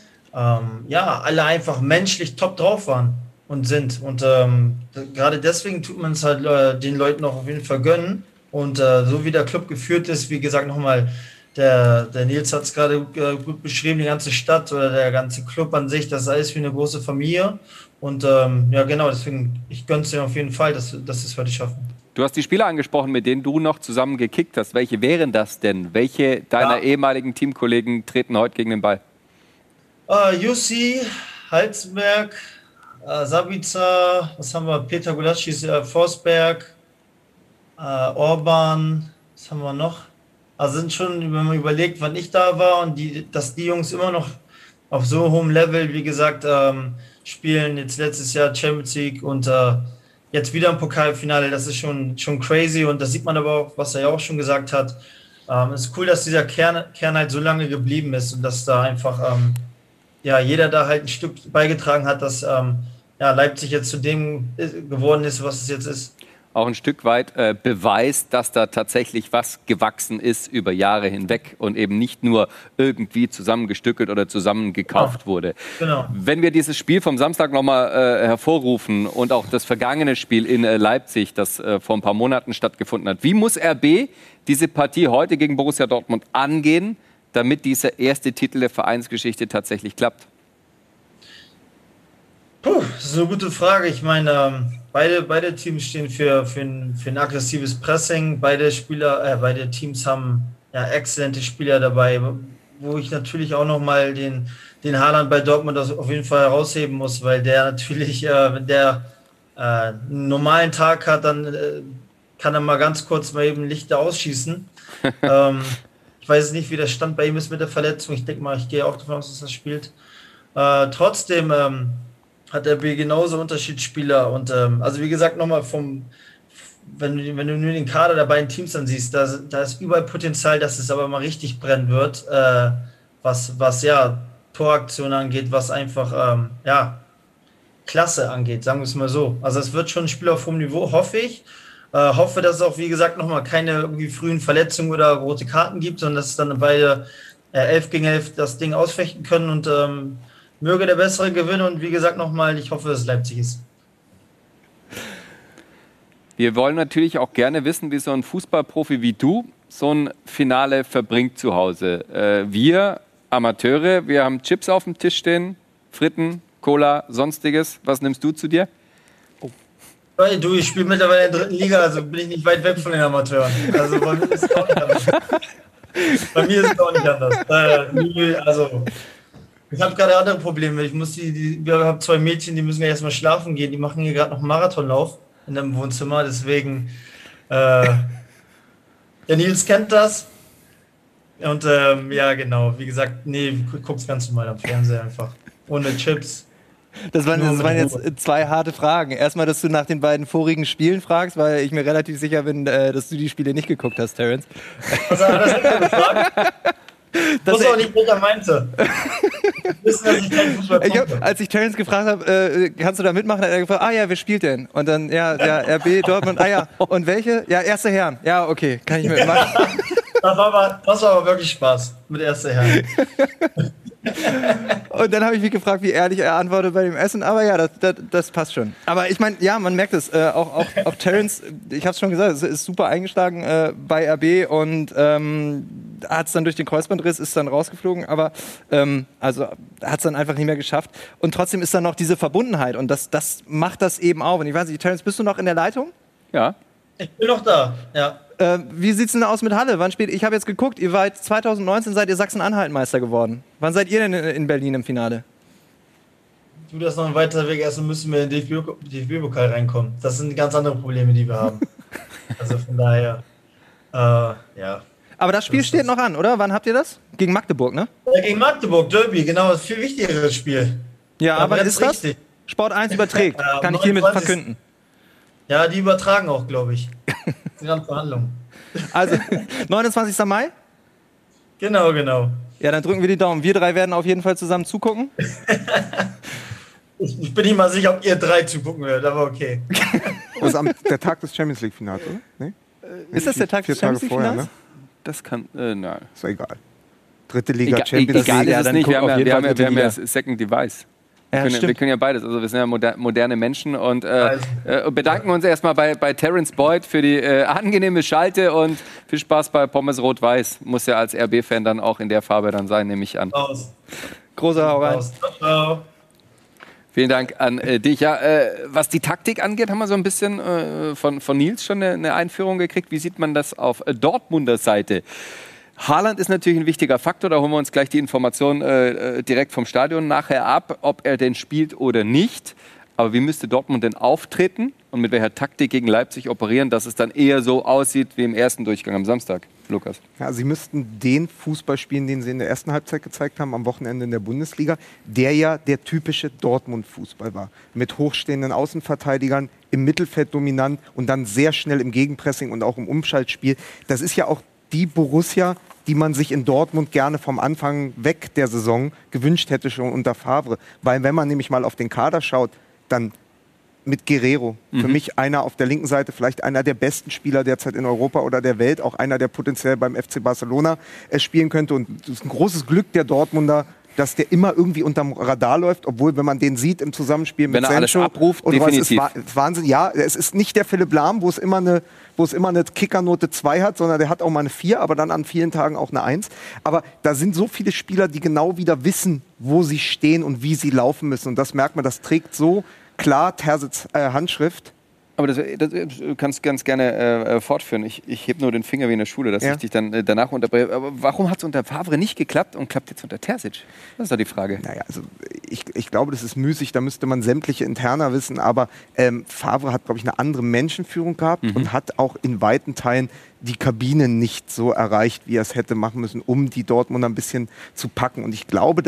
ja, alle einfach menschlich top drauf waren und sind. Und gerade deswegen tut man es halt den Leuten auch auf jeden Fall gönnen. Und so wie der Club geführt ist, wie gesagt, nochmal, der Nils hat es gerade gut beschrieben, die ganze Stadt oder der ganze Club an sich, das ist alles wie eine große Familie. Und ja, genau, deswegen, ich gönne es dir auf jeden Fall, dass sie es heute schaffen. Du hast die Spieler angesprochen, mit denen du noch zusammen gekickt hast. Welche wären das denn? Welche deiner ehemaligen Teamkollegen treten heute gegen den Ball? Jussi, Halzenberg, Sabitzer, was haben wir? Peter Gulaschi, Forsberg, Orban, was haben wir noch? Also sind schon, wenn man überlegt, wann ich da war und dass die Jungs immer noch auf so hohem Level, wie gesagt, spielen, jetzt letztes Jahr Champions League und jetzt wieder im Pokalfinale, das ist schon crazy und das sieht man aber auch, was er ja auch schon gesagt hat. Es ist cool, dass dieser Kern halt so lange geblieben ist und dass da einfach ja, jeder da halt ein Stück beigetragen hat, dass ja, Leipzig jetzt zu dem geworden ist, was es jetzt ist. Auch ein Stück weit beweist, dass da tatsächlich was gewachsen ist über Jahre hinweg und eben nicht nur irgendwie zusammengestückelt oder zusammengekauft wurde. Genau. Wenn wir dieses Spiel vom Samstag nochmal hervorrufen und auch das vergangene Spiel in Leipzig, das vor ein paar Monaten stattgefunden hat, wie muss RB diese Partie heute gegen Borussia Dortmund angehen, damit dieser erste Titel der Vereinsgeschichte tatsächlich klappt? Das ist eine gute Frage. Ich meine, beide Teams stehen für ein aggressives Pressing. Beide Teams haben ja exzellente Spieler dabei, wo ich natürlich auch nochmal den Haaland bei Dortmund auf jeden Fall herausheben muss, weil der natürlich, wenn der einen normalen Tag hat, dann kann er mal ganz kurz mal eben Lichter ausschießen. Ich weiß nicht, wie der Stand bei ihm ist mit der Verletzung. Ich denke mal, ich gehe auch davon aus, dass er spielt. Trotzdem hat der B genauso Unterschiedsspieler und also wie gesagt nochmal wenn du nur den Kader der beiden Teams dann siehst, da ist überall Potenzial, dass es aber mal richtig brennen wird, was ja Toraktion angeht, was einfach ja Klasse angeht, sagen wir es mal so. Also es wird schon ein Spiel auf hohem Niveau, hoffe ich. Hoffe, dass es auch, wie gesagt, nochmal keine irgendwie frühen Verletzungen oder rote Karten gibt, sondern dass es dann beide 11 gegen 11 das Ding ausfechten können und möge der Bessere gewinnen und wie gesagt nochmal, ich hoffe, dass es Leipzig ist. Wir wollen natürlich auch gerne wissen, wie so ein Fußballprofi wie du so ein Finale verbringt zu Hause. Wir Amateure, wir haben Chips auf dem Tisch stehen, Fritten, Cola, sonstiges. Was nimmst du zu dir? Du, ich spiele mittlerweile in der 3. Liga, also bin ich nicht weit weg von den Amateuren. Also bei mir ist es auch nicht anders. Also ich habe gerade andere Probleme. Wir haben 2 Mädchen, die müssen ja erstmal schlafen gehen. Die machen hier gerade noch einen Marathonlauf in einem Wohnzimmer. Deswegen, der Nils kennt das. Und ja, genau. Wie gesagt, nee, guck's ganz normal am Fernseher einfach. Ohne Chips. Das waren jetzt 2 harte Fragen. Erstmal, dass du nach den beiden vorigen Spielen fragst, weil ich mir relativ sicher bin, dass du die Spiele nicht geguckt hast, Terence. Also, das ist eine Frage. Das muss auch nicht, was er meinte. Wissen, dass ich keinen Fußball gucke. Als ich Terence gefragt habe, kannst du da mitmachen, hat er gefragt, wer spielt denn? Und dann, RB, Dortmund, und welche? Ja, Erste Herren. Ja, okay, kann ich mitmachen. Das war aber wirklich Spaß mit Erste Herren. Und dann habe ich mich gefragt, wie ehrlich er antwortet bei dem Essen. Aber ja, das passt schon. Aber ich meine, ja, man merkt es. Auch Terence, ich habe es schon gesagt, ist super eingeschlagen bei RB und hat es dann durch den Kreuzbandriss, ist dann rausgeflogen. Aber also hat es dann einfach nicht mehr geschafft. Und trotzdem ist dann noch diese Verbundenheit. Und das macht das eben auch. Und ich weiß nicht, Terence, bist du noch in der Leitung? Ja. Ich bin noch da, ja. Wie sieht's denn aus mit Halle? Ich habe jetzt geguckt, ihr wart 2019 seid ihr Sachsen-Anhalt-Meister geworden. Wann seid ihr denn in Berlin im Finale? Du, das ist noch ein weiterer Weg. Erstmal müssen wir in den DFB-Pokal reinkommen. Das sind ganz andere Probleme, die wir haben. Also von daher, ja. Aber das Spiel steht noch an, oder? Wann habt ihr das? Gegen Magdeburg, ne? Ja, gegen Magdeburg, Derby, genau. Das ist ein viel wichtigeres Spiel. Ja, aber ist das? Richtig. Sport 1 überträgt. Kann ich hiermit verkünden. Ja, die übertragen auch, glaube ich. Die ganze Verhandlung. Also, 29. Mai? Genau. Ja, dann drücken wir die Daumen. Wir 3 werden auf jeden Fall zusammen zugucken. Ich bin nicht mal sicher, ob ihr 3 zugucken werdet, aber okay. Das ist der Tag des Champions League-Finals, oder? Nee? Ist das der Tag des Champions League-Finals? Ne? Das kann, nein. Ist egal. 3. Liga, Champions League. Egal ist es nicht, wir haben ja Liga. Second Device. Ja, Wir können ja beides, also wir sind ja moderne Menschen und bedanken uns erstmal bei Terence Boyd für die angenehme Schalte und viel Spaß bei Pommes Rot-Weiß. Muss ja als RB-Fan dann auch in der Farbe dann sein, nehme ich an. Großer Hau rein. Ciao. Vielen Dank an dich. Ja, was die Taktik angeht, haben wir so ein bisschen von Nils schon eine Einführung gekriegt. Wie sieht man das auf Dortmunder Seite? Haaland ist natürlich ein wichtiger Faktor, da holen wir uns gleich die Information direkt vom Stadion nachher ab, ob er denn spielt oder nicht. Aber wie müsste Dortmund denn auftreten und mit welcher Taktik gegen Leipzig operieren, dass es dann eher so aussieht wie im ersten Durchgang am Samstag? Lukas? Ja, sie müssten den Fußball spielen, den sie in der ersten Halbzeit gezeigt haben, am Wochenende in der Bundesliga, der ja der typische Dortmund-Fußball war. Mit hochstehenden Außenverteidigern, im Mittelfeld dominant und dann sehr schnell im Gegenpressing und auch im Umschaltspiel. Das ist ja auch die Borussia, die man sich in Dortmund gerne vom Anfang weg der Saison gewünscht hätte, schon unter Favre. Weil wenn man nämlich mal auf den Kader schaut, dann mit Guerrero, für mich einer auf der linken Seite, vielleicht einer der besten Spieler derzeit in Europa oder der Welt, auch einer, der potenziell beim FC Barcelona spielen könnte. Und das ist ein großes Glück der Dortmunder, dass der immer irgendwie unterm Radar läuft, obwohl, wenn man den sieht im Zusammenspiel mit Sancho, alles abruft, definitiv. Ist Wahnsinn. Ja, es ist nicht der Philipp Lahm, wo es immer eine Kickernote 2 hat, sondern der hat auch mal eine 4, aber dann an vielen Tagen auch eine 1. Aber da sind so viele Spieler, die genau wieder wissen, wo sie stehen und wie sie laufen müssen. Und das merkt man, das trägt so klar Terzics Handschrift. Aber das kannst du ganz gerne fortführen. Ich heb nur den Finger wie in der Schule, dass ich dich dann danach unterbreche. Aber warum hat es unter Favre nicht geklappt und klappt jetzt unter Terzic? Das ist doch die Frage. Naja, also ich glaube, das ist müßig. Da müsste man sämtliche Interna wissen. Aber Favre hat, glaube ich, eine andere Menschenführung gehabt und hat auch in weiten Teilen die Kabine nicht so erreicht, wie er es hätte machen müssen, um die Dortmunder ein bisschen zu packen. Und ich glaube,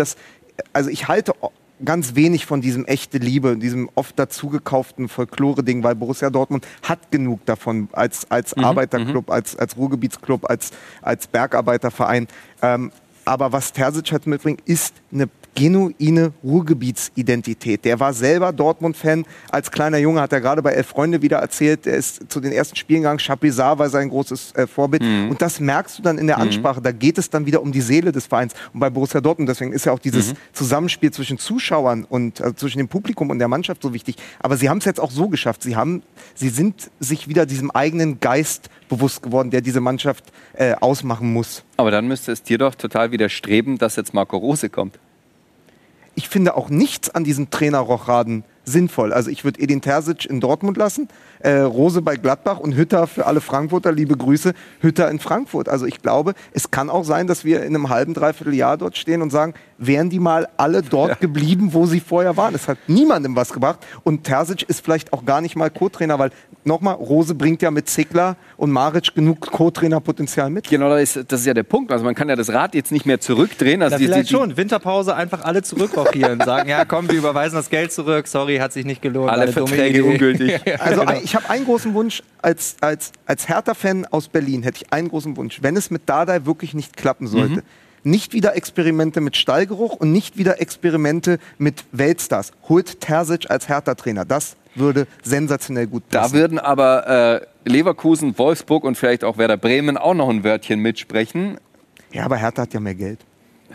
ich halte ganz wenig von diesem echte Liebe, diesem oft dazugekauften Folklore-Ding, weil Borussia Dortmund hat genug davon als Arbeiterclub, als Ruhrgebietsclub, als Bergarbeiterverein. Aber was Terzic halt mitbringt, ist eine genuine Ruhrgebietsidentität. Der war selber Dortmund-Fan. Als kleiner Junge hat er gerade bei 11 Freunde wieder erzählt, er ist zu den ersten Spielen gegangen. Chapuisat war sein großes Vorbild. Und das merkst du dann in der Ansprache. Da geht es dann wieder um die Seele des Vereins. Und bei Borussia Dortmund, deswegen ist ja auch dieses Zusammenspiel zwischen Zuschauern und zwischen dem Publikum und der Mannschaft so wichtig. Aber sie haben es jetzt auch so geschafft. Sie sind sich wieder diesem eigenen Geist bewusst geworden, der diese Mannschaft ausmachen muss. Aber dann müsste es dir doch total widerstreben, dass jetzt Marco Rose kommt. Ich finde auch nichts an diesem Trainer-Rochraden sinnvoll. Also ich würde Edin Terzic in Dortmund lassen, Rose bei Gladbach und Hütter für alle Frankfurter, liebe Grüße, Hütter in Frankfurt. Also ich glaube, es kann auch sein, dass wir in einem halben, dreiviertel Jahr dort stehen und sagen, wären die mal alle dort geblieben, wo sie vorher waren. Es hat niemandem was gebracht und Terzic ist vielleicht auch gar nicht mal Co-Trainer, weil nochmal, Rose bringt ja mit Zickler und Maric genug Co-Trainer-Potenzial mit. Genau, das ist ja der Punkt. Also man kann ja das Rad jetzt nicht mehr zurückdrehen. Also vielleicht schon. Winterpause einfach alle zurückrochieren. Sagen, ja komm, wir überweisen das Geld zurück. Sorry, hat sich nicht gelohnt. Alle Verträge ungültig. Also ich habe einen großen Wunsch, als Hertha-Fan aus Berlin hätte ich einen großen Wunsch. Wenn es mit Dardai wirklich nicht klappen sollte, nicht wieder Experimente mit Stallgeruch und nicht wieder Experimente mit Weltstars. Holt Terzic als Hertha-Trainer. Das würde sensationell gut passen. Da würden aber Leverkusen, Wolfsburg und vielleicht auch Werder Bremen auch noch ein Wörtchen mitsprechen. Ja, aber Hertha hat ja mehr Geld.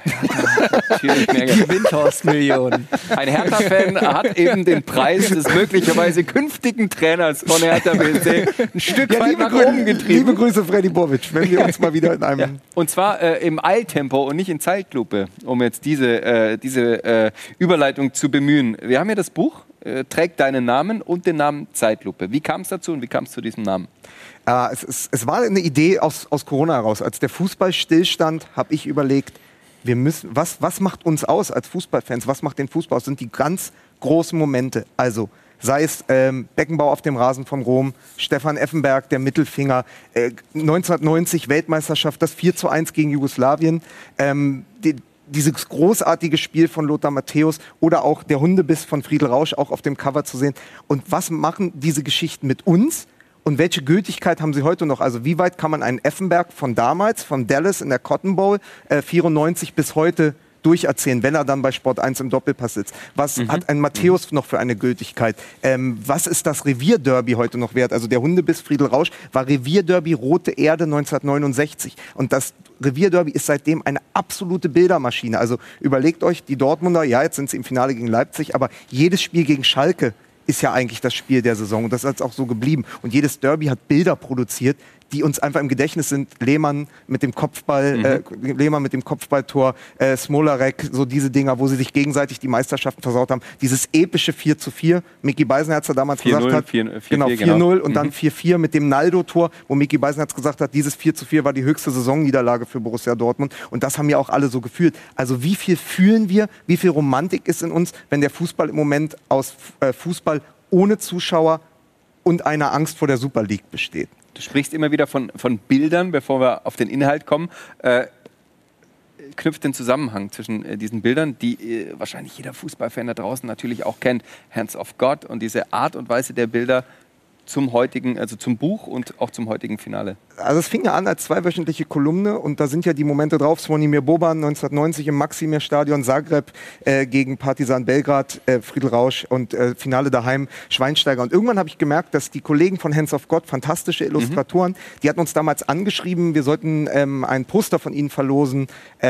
Die Windhorst-Millionen. Ein Hertha-Fan hat eben den Preis des möglicherweise künftigen Trainers von Hertha BSC ein Stück weit nach oben getrieben. Liebe Grüße, Freddy Bobic, wenn wir uns mal wieder in einem... Ja. Und zwar im Eiltempo und nicht in Zeitlupe, um jetzt diese Überleitung zu bemühen. Wir haben hier das Buch, trägt deinen Namen und den Namen Zeitlupe. Wie kam es dazu und wie kam es zu diesem Namen? Es war eine Idee aus Corona heraus. Als der Fußball stillstand, habe ich überlegt, was macht uns aus als Fußballfans? Was macht den Fußball aus? Das sind die ganz großen Momente. Also sei es Beckenbauer auf dem Rasen von Rom, Stefan Effenberg, der Mittelfinger, 1990 Weltmeisterschaft, das 4:1 gegen Jugoslawien, dieses großartige Spiel von Lothar Matthäus oder auch der Hundebiss von Friedel Rausch auch auf dem Cover zu sehen. Und was machen diese Geschichten mit uns? Und welche Gültigkeit haben sie heute noch? Also wie weit kann man einen Effenberg von damals, von Dallas in der Cotton Bowl 94 bis heute durcherzählen, wenn er dann bei Sport 1 im Doppelpass sitzt? Was hat ein Matthäus noch für eine Gültigkeit? Was ist das Revierderby heute noch wert? Also der Hundebiss Friedel Rausch war Revierderby Rote Erde 1969. Und das Revierderby ist seitdem eine absolute Bildermaschine. Also überlegt euch, die Dortmunder, ja, jetzt sind sie im Finale gegen Leipzig, aber jedes Spiel gegen Schalke ist ja eigentlich das Spiel der Saison. Und das ist auch so geblieben. Und jedes Derby hat Bilder produziert, die uns einfach im Gedächtnis sind. Lehmann mit dem Kopfball, Lehmann mit dem Kopfballtor, Smolarek, so diese Dinger, wo sie sich gegenseitig die Meisterschaften versaut haben. Dieses epische 4:4, Micky Beisenherz damals gesagt hat. 4:0 und dann 4:4 mit dem Naldo-Tor, wo Micky Beisenherz gesagt hat, dieses 4:4 war die höchste Saisonniederlage für Borussia Dortmund. Und das haben ja auch alle so gefühlt. Also wie viel fühlen wir, wie viel Romantik ist in uns, wenn der Fußball im Moment aus Fußball ohne Zuschauer und einer Angst vor der Super League besteht. Du sprichst immer wieder von Bildern, bevor wir auf den Inhalt kommen. Knüpft den Zusammenhang zwischen diesen Bildern, die wahrscheinlich jeder Fußballfan da draußen natürlich auch kennt. Hands of God und diese Art und Weise der Bilder zum heutigen, also zum Buch und auch zum heutigen Finale. Also es fing ja an als zweiwöchentliche Kolumne und da sind ja die Momente drauf. Zvonimir Boban 1990 im Maximir-Stadion, Zagreb gegen Partizan Belgrad, Friedel Rausch und Finale daheim, Schweinsteiger. Und irgendwann habe ich gemerkt, dass die Kollegen von Hands of God, fantastische Illustratoren, die hatten uns damals angeschrieben, wir sollten ein Poster von ihnen verlosen.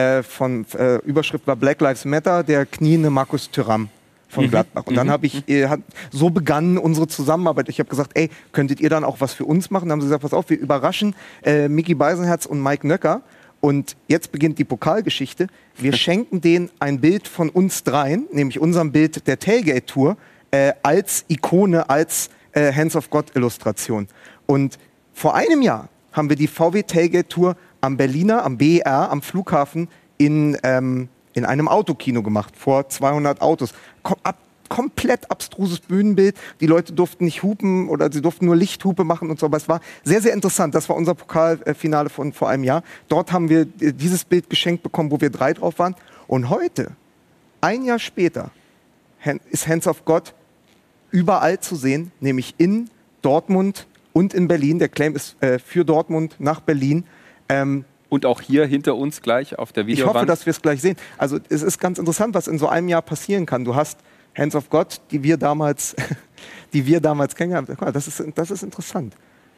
Überschrift war Black Lives Matter, der kniende Markus Thuram von Gladbach. Und dann so begann unsere Zusammenarbeit. Ich habe gesagt, ey, könntet ihr dann auch was für uns machen? Dann haben sie gesagt, pass auf, wir überraschen Micky Beisenherz und Mike Nöcker. Und jetzt beginnt die Pokalgeschichte. Wir schenken denen ein Bild von uns dreien, nämlich unserem Bild der Tailgate-Tour, als Ikone, als Hands of God-Illustration. Und vor einem Jahr haben wir die VW Tailgate-Tour am BER, am Flughafen in einem Autokino gemacht, vor 200 Autos. Komplett abstruses Bühnenbild. Die Leute durften nicht hupen oder sie durften nur Lichthupe machen und so. Aber es war sehr, sehr interessant. Das war unser Pokalfinale von vor einem Jahr. Dort haben wir dieses Bild geschenkt bekommen, wo wir 3 drauf waren. Und heute, ein Jahr später, ist Hands of God überall zu sehen, nämlich in Dortmund und in Berlin. Der Claim ist für Dortmund nach Berlin. Und auch hier hinter uns gleich auf der Ich Videowand. hoffe, dass wir es gleich sehen. Also es ist ganz interessant, was in so einem Jahr passieren kann. Du hast Hands of God, die wir damals kennengelernt haben. Guck mal, das ist interessant.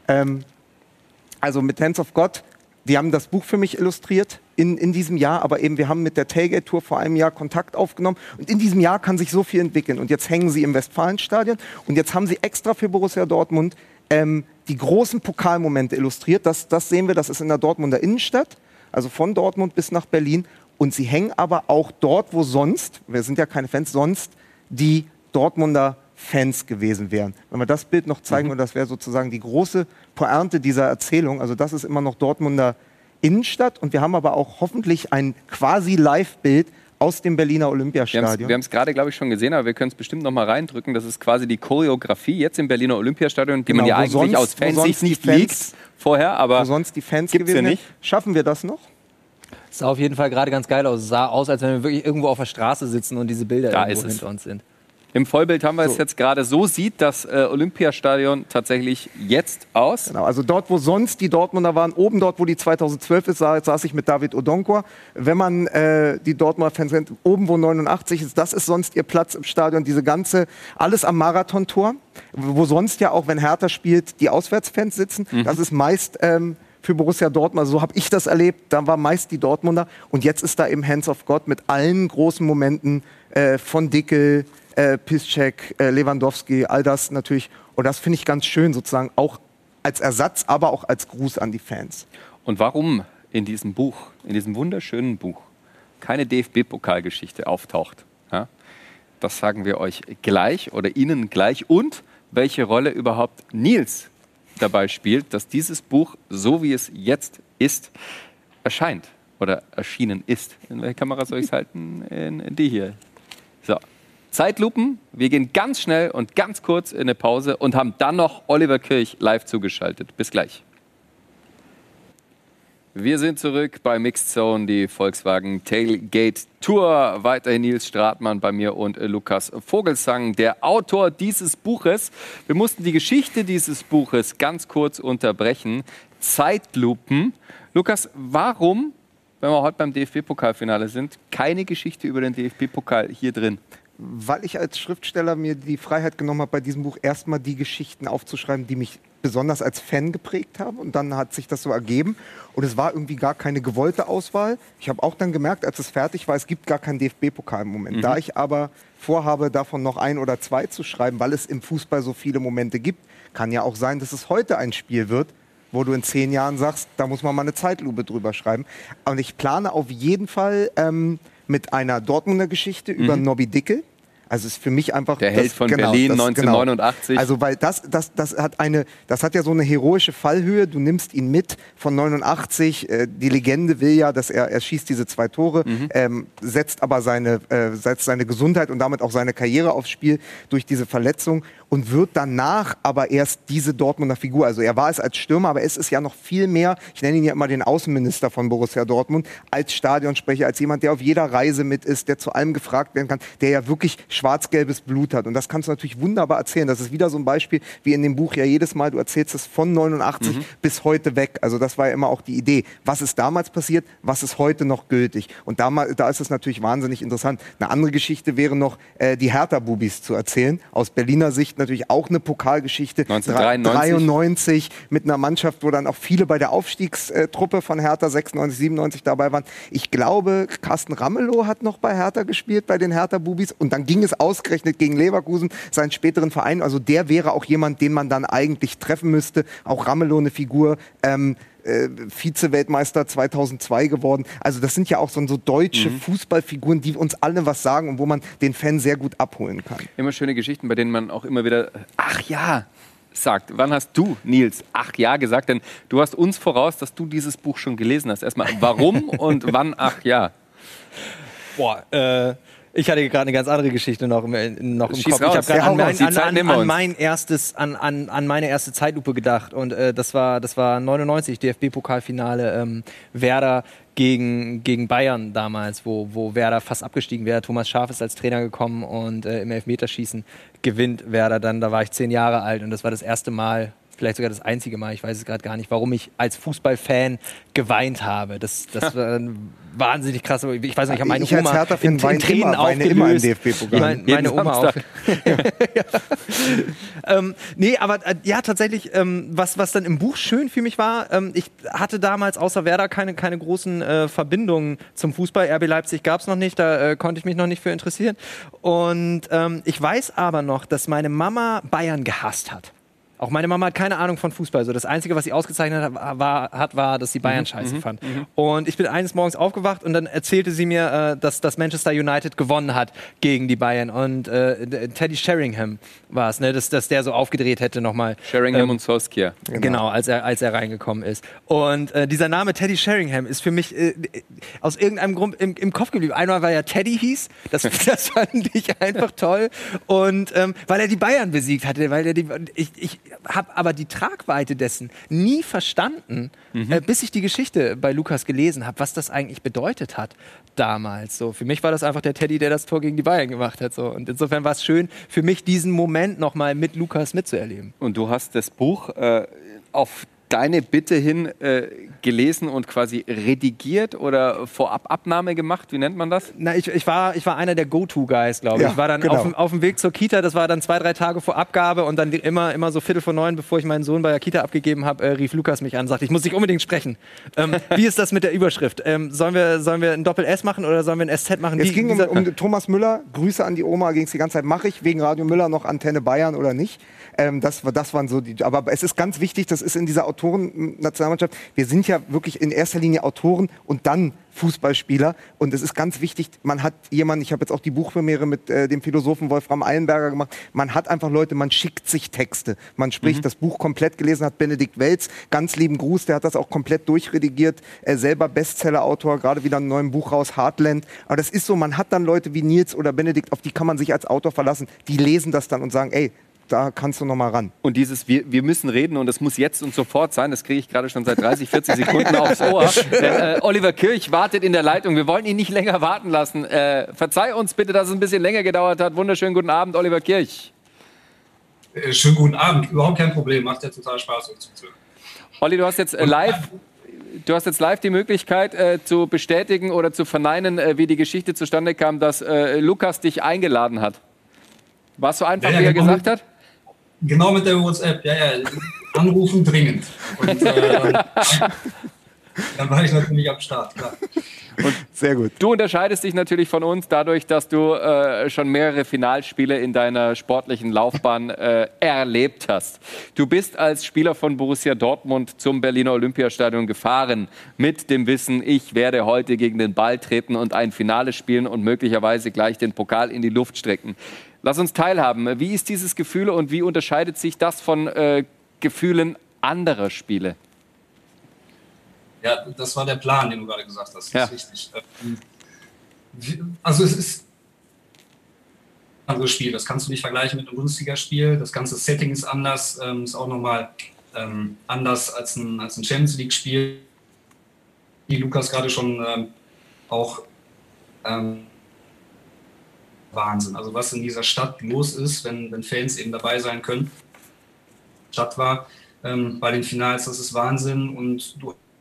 Also mit Hands of God, die haben das Buch für mich illustriert in diesem Jahr, aber eben wir haben mit der Tailgate Tour vor einem Jahr Kontakt aufgenommen und in diesem Jahr kann sich so viel entwickeln und jetzt hängen sie im Westfalenstadion und jetzt haben sie extra für Borussia Dortmund die großen Pokalmomente illustriert. Das sehen wir, das ist in der Dortmunder Innenstadt, also von Dortmund bis nach Berlin und sie hängen aber auch dort, wo sonst, wir sind ja keine Fans, sonst die Dortmunder Fans gewesen wären. Wenn wir das Bild noch zeigen, und das wäre sozusagen die große Pointe dieser Erzählung, also das ist immer noch Dortmunder Innenstadt und wir haben aber auch hoffentlich ein quasi Live-Bild aus dem Berliner Olympiastadion. Wir haben es gerade, glaube ich, schon gesehen, aber wir können es bestimmt noch mal reindrücken. Das ist quasi die Choreografie jetzt im Berliner Olympiastadion, die man ja eigentlich aus Fansicht nicht liegt vorher, aber wo sonst die Fans gibt's gewesen ja nicht. Schaffen wir das noch? Sah auf jeden Fall gerade ganz geil aus. Es sah aus, als wenn wir wirklich irgendwo auf der Straße sitzen und diese Bilder Da irgendwo ist es. hinter uns sind. im Vollbild haben wir es jetzt gerade. So sieht das Olympiastadion tatsächlich jetzt aus. Genau, also dort, wo sonst die Dortmunder waren, oben dort, wo die 2012 ist, saß ich mit David Odonkor. Wenn man die Dortmunder Fans kennt, oben, wo 89 ist, das ist sonst ihr Platz im Stadion. Diese ganze, alles am Marathontor, wo sonst ja auch, wenn Hertha spielt, die Auswärtsfans sitzen. Das ist meist für Borussia Dortmund, also so habe ich das erlebt, da war meist die Dortmunder. Und jetzt ist da eben Hands of God mit allen großen Momenten von Dickel, Piszczek, Lewandowski, all das natürlich. Und das finde ich ganz schön, sozusagen auch als Ersatz, aber auch als Gruß an die Fans. Und warum in diesem Buch, in diesem wunderschönen Buch, keine DFB-Pokalgeschichte auftaucht, ja, das sagen wir euch gleich oder Ihnen gleich. Und welche Rolle überhaupt Nils dabei spielt, dass dieses Buch, so wie es jetzt ist, erscheint oder erschienen ist. In welche Kamera soll ich es halten? In die hier. So. Zeitlupen, wir gehen ganz schnell und ganz kurz in eine Pause und haben dann noch Oliver Kirch live zugeschaltet. Bis gleich. Wir sind zurück bei Mixed Zone, die Volkswagen Tailgate Tour. Weiterhin Nils Stratmann bei mir und Lukas Vogelsang, der Autor dieses Buches. Wir mussten die Geschichte dieses Buches ganz kurz unterbrechen. Zeitlupen. Lukas, warum, wenn wir heute beim DFB-Pokalfinale sind, keine Geschichte über den DFB-Pokal hier drin? Weil ich als Schriftsteller mir die Freiheit genommen habe, bei diesem Buch erstmal die Geschichten aufzuschreiben, die mich besonders als Fan geprägt haben. Und dann hat sich das so ergeben. Und es war irgendwie gar keine gewollte Auswahl. Ich habe auch dann gemerkt, als es fertig war, es gibt gar keinen DFB-Pokal im Moment. Da ich aber vorhabe, davon noch 1 oder 2 zu schreiben, weil es im Fußball so viele Momente gibt, kann ja auch sein, dass es heute ein Spiel wird, wo du in 10 Jahren sagst, da muss man mal eine Zeitlupe drüber schreiben. Und ich plane auf jeden Fall mit einer Dortmunder Geschichte über Nobby Dickel. Also ist für mich einfach der Held von Berlin 1989. Genau. Also weil das hat ja so eine heroische Fallhöhe. Du nimmst ihn mit von 89. Die Legende will ja, dass er schießt diese 2 Tore, setzt aber seine Gesundheit und damit auch seine Karriere aufs Spiel durch diese Verletzung und wird danach aber erst diese Dortmunder Figur. Also er war es als Stürmer, aber es ist ja noch viel mehr. Ich nenne ihn ja immer den Außenminister von Borussia Dortmund, als Stadionsprecher, als jemand, der auf jeder Reise mit ist, der zu allem gefragt werden kann, der ja wirklich schwarz-gelbes Blut hat. Und das kannst du natürlich wunderbar erzählen. Das ist wieder so ein Beispiel, wie in dem Buch ja jedes Mal, du erzählst es von 89 bis heute weg. Also das war ja immer auch die Idee. Was ist damals passiert? Was ist heute noch gültig? Und da ist es natürlich wahnsinnig interessant. Eine andere Geschichte wäre noch, die Hertha-Bubis zu erzählen. Aus Berliner Sicht natürlich auch eine Pokalgeschichte. 1993 mit einer Mannschaft, wo dann auch viele bei der Aufstiegstruppe von Hertha 96, 97 dabei waren. Ich glaube, Carsten Ramelow hat noch bei Hertha gespielt, bei den Hertha-Bubis. Und dann ging es ausgerechnet gegen Leverkusen, seinen späteren Verein. Also der wäre auch jemand, den man dann eigentlich treffen müsste. Auch Ramelow eine Figur. Vize-Weltmeister 2002 geworden. Also das sind ja auch so deutsche Fußballfiguren, die uns alle was sagen und wo man den Fan sehr gut abholen kann. Immer schöne Geschichten, bei denen man auch immer wieder ach ja sagt. Wann hast du, Nils, ach ja gesagt? Denn du hast uns voraus, dass du dieses Buch schon gelesen hast. Erstmal, warum und wann ach ja? Boah, ich hatte gerade eine ganz andere Geschichte noch im Kopf. Ich habe gerade an meine erste Zeitlupe gedacht. Und das war 99, DFB-Pokalfinale, Werder gegen Bayern damals, wo Werder fast abgestiegen wäre. Thomas Schaaf ist als Trainer gekommen und im Elfmeterschießen gewinnt Werder dann. Da war ich 10 Jahre alt und das war das erste Mal vielleicht sogar das einzige Mal, ich weiß es gerade gar nicht, warum ich als Fußballfan geweint habe. Das war wahnsinnig krass. Ich weiß nicht, ich habe meine Oma in Tränen aufgelöst. Meine Oma auch. Nee, aber ja, tatsächlich, was dann im Buch schön für mich war, ich hatte damals außer Werder keine großen Verbindungen zum Fußball. RB Leipzig gab es noch nicht, da konnte ich mich noch nicht für interessieren. Und ich weiß aber noch, dass meine Mama Bayern gehasst hat. Auch meine Mama hat keine Ahnung von Fußball. So, das Einzige, was sie ausgezeichnet hat, war, dass sie Bayern scheiße fand. Und ich bin eines Morgens aufgewacht und dann erzählte sie mir, dass Manchester United gewonnen hat gegen die Bayern. Und Teddy Sheringham war es, ne? dass der so aufgedreht hätte nochmal. Sheringham und Solskjaer. Genau, als er reingekommen ist. Und dieser Name Teddy Sheringham ist für mich aus irgendeinem Grund im Kopf geblieben. Einmal, weil er Teddy hieß. Das fand ich einfach toll. Und weil er die Bayern besiegt hatte. Ich habe aber die Tragweite dessen nie verstanden, bis ich die Geschichte bei Lukas gelesen habe, was das eigentlich bedeutet hat damals. So, für mich war das einfach der Teddy, der das Tor gegen die Bayern gemacht hat. So. Und insofern war es schön, für mich diesen Moment nochmal mit Lukas mitzuerleben. Und du hast das Buch auf deine Bitte hin gelesen und quasi redigiert oder Vorababnahme gemacht? Wie nennt man das? Na, ich war einer der Go-To-Guys, glaube ich. Ja, Ich war dann auf dem Weg zur Kita, das war dann 2-3 Tage vor Abgabe und dann immer so 8:45, bevor ich meinen Sohn bei der Kita abgegeben habe, rief Lukas mich an und sagte, ich muss dich unbedingt sprechen. Wie ist das mit der Überschrift? Sollen wir ein Doppel-S machen oder sollen wir ein SZ machen? Es ging um Thomas Müller, Grüße an die Oma, ging es die ganze Zeit, mache ich wegen Radio Müller noch Antenne Bayern oder nicht? Das waren so die, aber es ist ganz wichtig, das ist in dieser Autoren-Nationalmannschaft, wir sind ja wirklich in erster Linie Autoren und dann Fußballspieler und es ist ganz wichtig, man hat jemanden, ich habe jetzt auch die Buchpremiere mit dem Philosophen Wolfram Eilenberger gemacht, man hat einfach Leute, man schickt sich Texte, man spricht, das Buch komplett gelesen hat Benedikt Welz, ganz lieben Gruß, der hat das auch komplett durchredigiert, selber Bestseller-Autor, gerade wieder ein neues Buch raus, Heartland, aber das ist so, man hat dann Leute wie Nils oder Benedikt, auf die kann man sich als Autor verlassen, die lesen das dann und sagen, ey, da kannst du noch mal ran. Und dieses, wir müssen reden und das muss jetzt und sofort sein, das kriege ich gerade schon seit 30, 40 Sekunden aufs Ohr. Oliver Kirch wartet in der Leitung, wir wollen ihn nicht länger warten lassen. Verzeih uns bitte, dass es ein bisschen länger gedauert hat. Wunderschönen guten Abend, Oliver Kirch. Schönen guten Abend, überhaupt kein Problem, macht ja total Spaß, uns zuzuhören. Olli, du hast jetzt live die Möglichkeit zu bestätigen oder zu verneinen, wie die Geschichte zustande kam, dass Lukas dich eingeladen hat. War es so einfach, wie er gesagt hat? Genau mit der WhatsApp, ja. Anrufen dringend. Und dann war ich natürlich am Start, klar. Und sehr gut. Du unterscheidest dich natürlich von uns dadurch, dass du schon mehrere Finalspiele in deiner sportlichen Laufbahn erlebt hast. Du bist als Spieler von Borussia Dortmund zum Berliner Olympiastadion gefahren mit dem Wissen, ich werde heute gegen den Ball treten und ein Finale spielen und möglicherweise gleich den Pokal in die Luft strecken. Lass uns teilhaben. Wie ist dieses Gefühl und wie unterscheidet sich das von Gefühlen anderer Spiele? Ja, das war der Plan, den du gerade gesagt hast. Ja. Das ist richtig. Also es ist ein anderes Spiel. Das kannst du nicht vergleichen mit einem Bundesligaspiel. Das ganze Setting ist anders. Ist auch nochmal anders als ein Champions League-Spiel. Wie Lukas gerade schon auch Wahnsinn. Also was in dieser Stadt los ist, wenn Fans eben dabei sein können. Stadt war bei den Finals, das ist Wahnsinn. Und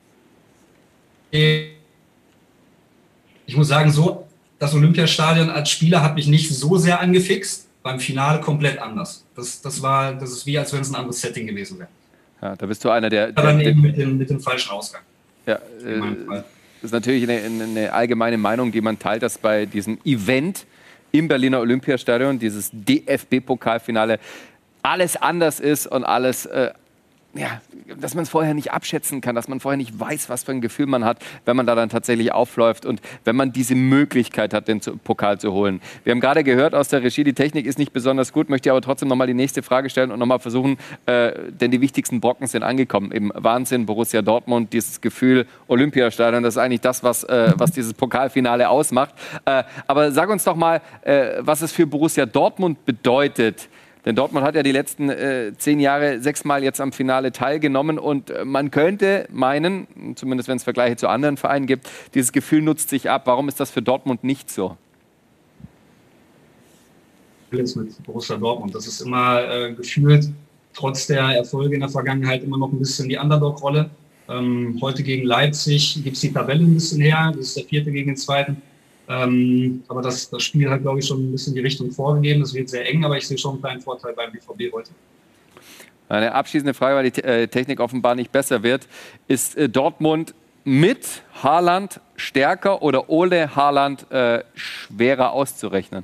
ich muss sagen, so das Olympiastadion als Spieler hat mich nicht so sehr angefixt. Beim Finale komplett anders. Das ist wie, als wenn es ein anderes Setting gewesen wäre. Ja, da bist du einer der dann eben mit dem falschen Ausgang. Ja, das ist natürlich eine allgemeine Meinung, die man teilt, dass bei diesem Event im Berliner Olympiastadion, dieses DFB-Pokalfinale, alles anders ist und alles, dass man es vorher nicht abschätzen kann, dass man vorher nicht weiß, was für ein Gefühl man hat, wenn man da dann tatsächlich aufläuft und wenn man diese Möglichkeit hat, den Pokal zu holen. Wir haben gerade gehört aus der Regie, die Technik ist nicht besonders gut, möchte aber trotzdem nochmal die nächste Frage stellen und nochmal versuchen, denn die wichtigsten Brocken sind angekommen. Im Wahnsinn, Borussia Dortmund, dieses Gefühl Olympiastadion, das ist eigentlich das, was dieses Pokalfinale ausmacht. Aber sag uns doch mal, was es für Borussia Dortmund bedeutet. Denn Dortmund hat ja die letzten 10 Jahre 6-mal jetzt am Finale teilgenommen und man könnte meinen, zumindest wenn es Vergleiche zu anderen Vereinen gibt, dieses Gefühl nutzt sich ab. Warum ist das für Dortmund nicht so? Jetzt mit Borussia Dortmund, das ist immer gefühlt trotz der Erfolge in der Vergangenheit immer noch ein bisschen die Underdog-Rolle. Heute gegen Leipzig gibt es die Tabelle ein bisschen her. Das ist der 4. gegen den 2. Aber das Spiel hat, glaube ich, schon ein bisschen die Richtung vorgegeben. Das wird sehr eng, aber ich sehe schon einen kleinen Vorteil beim BVB heute. Eine abschließende Frage, weil die Technik offenbar nicht besser wird. Ist Dortmund mit Haaland stärker oder ohne Haaland schwerer auszurechnen?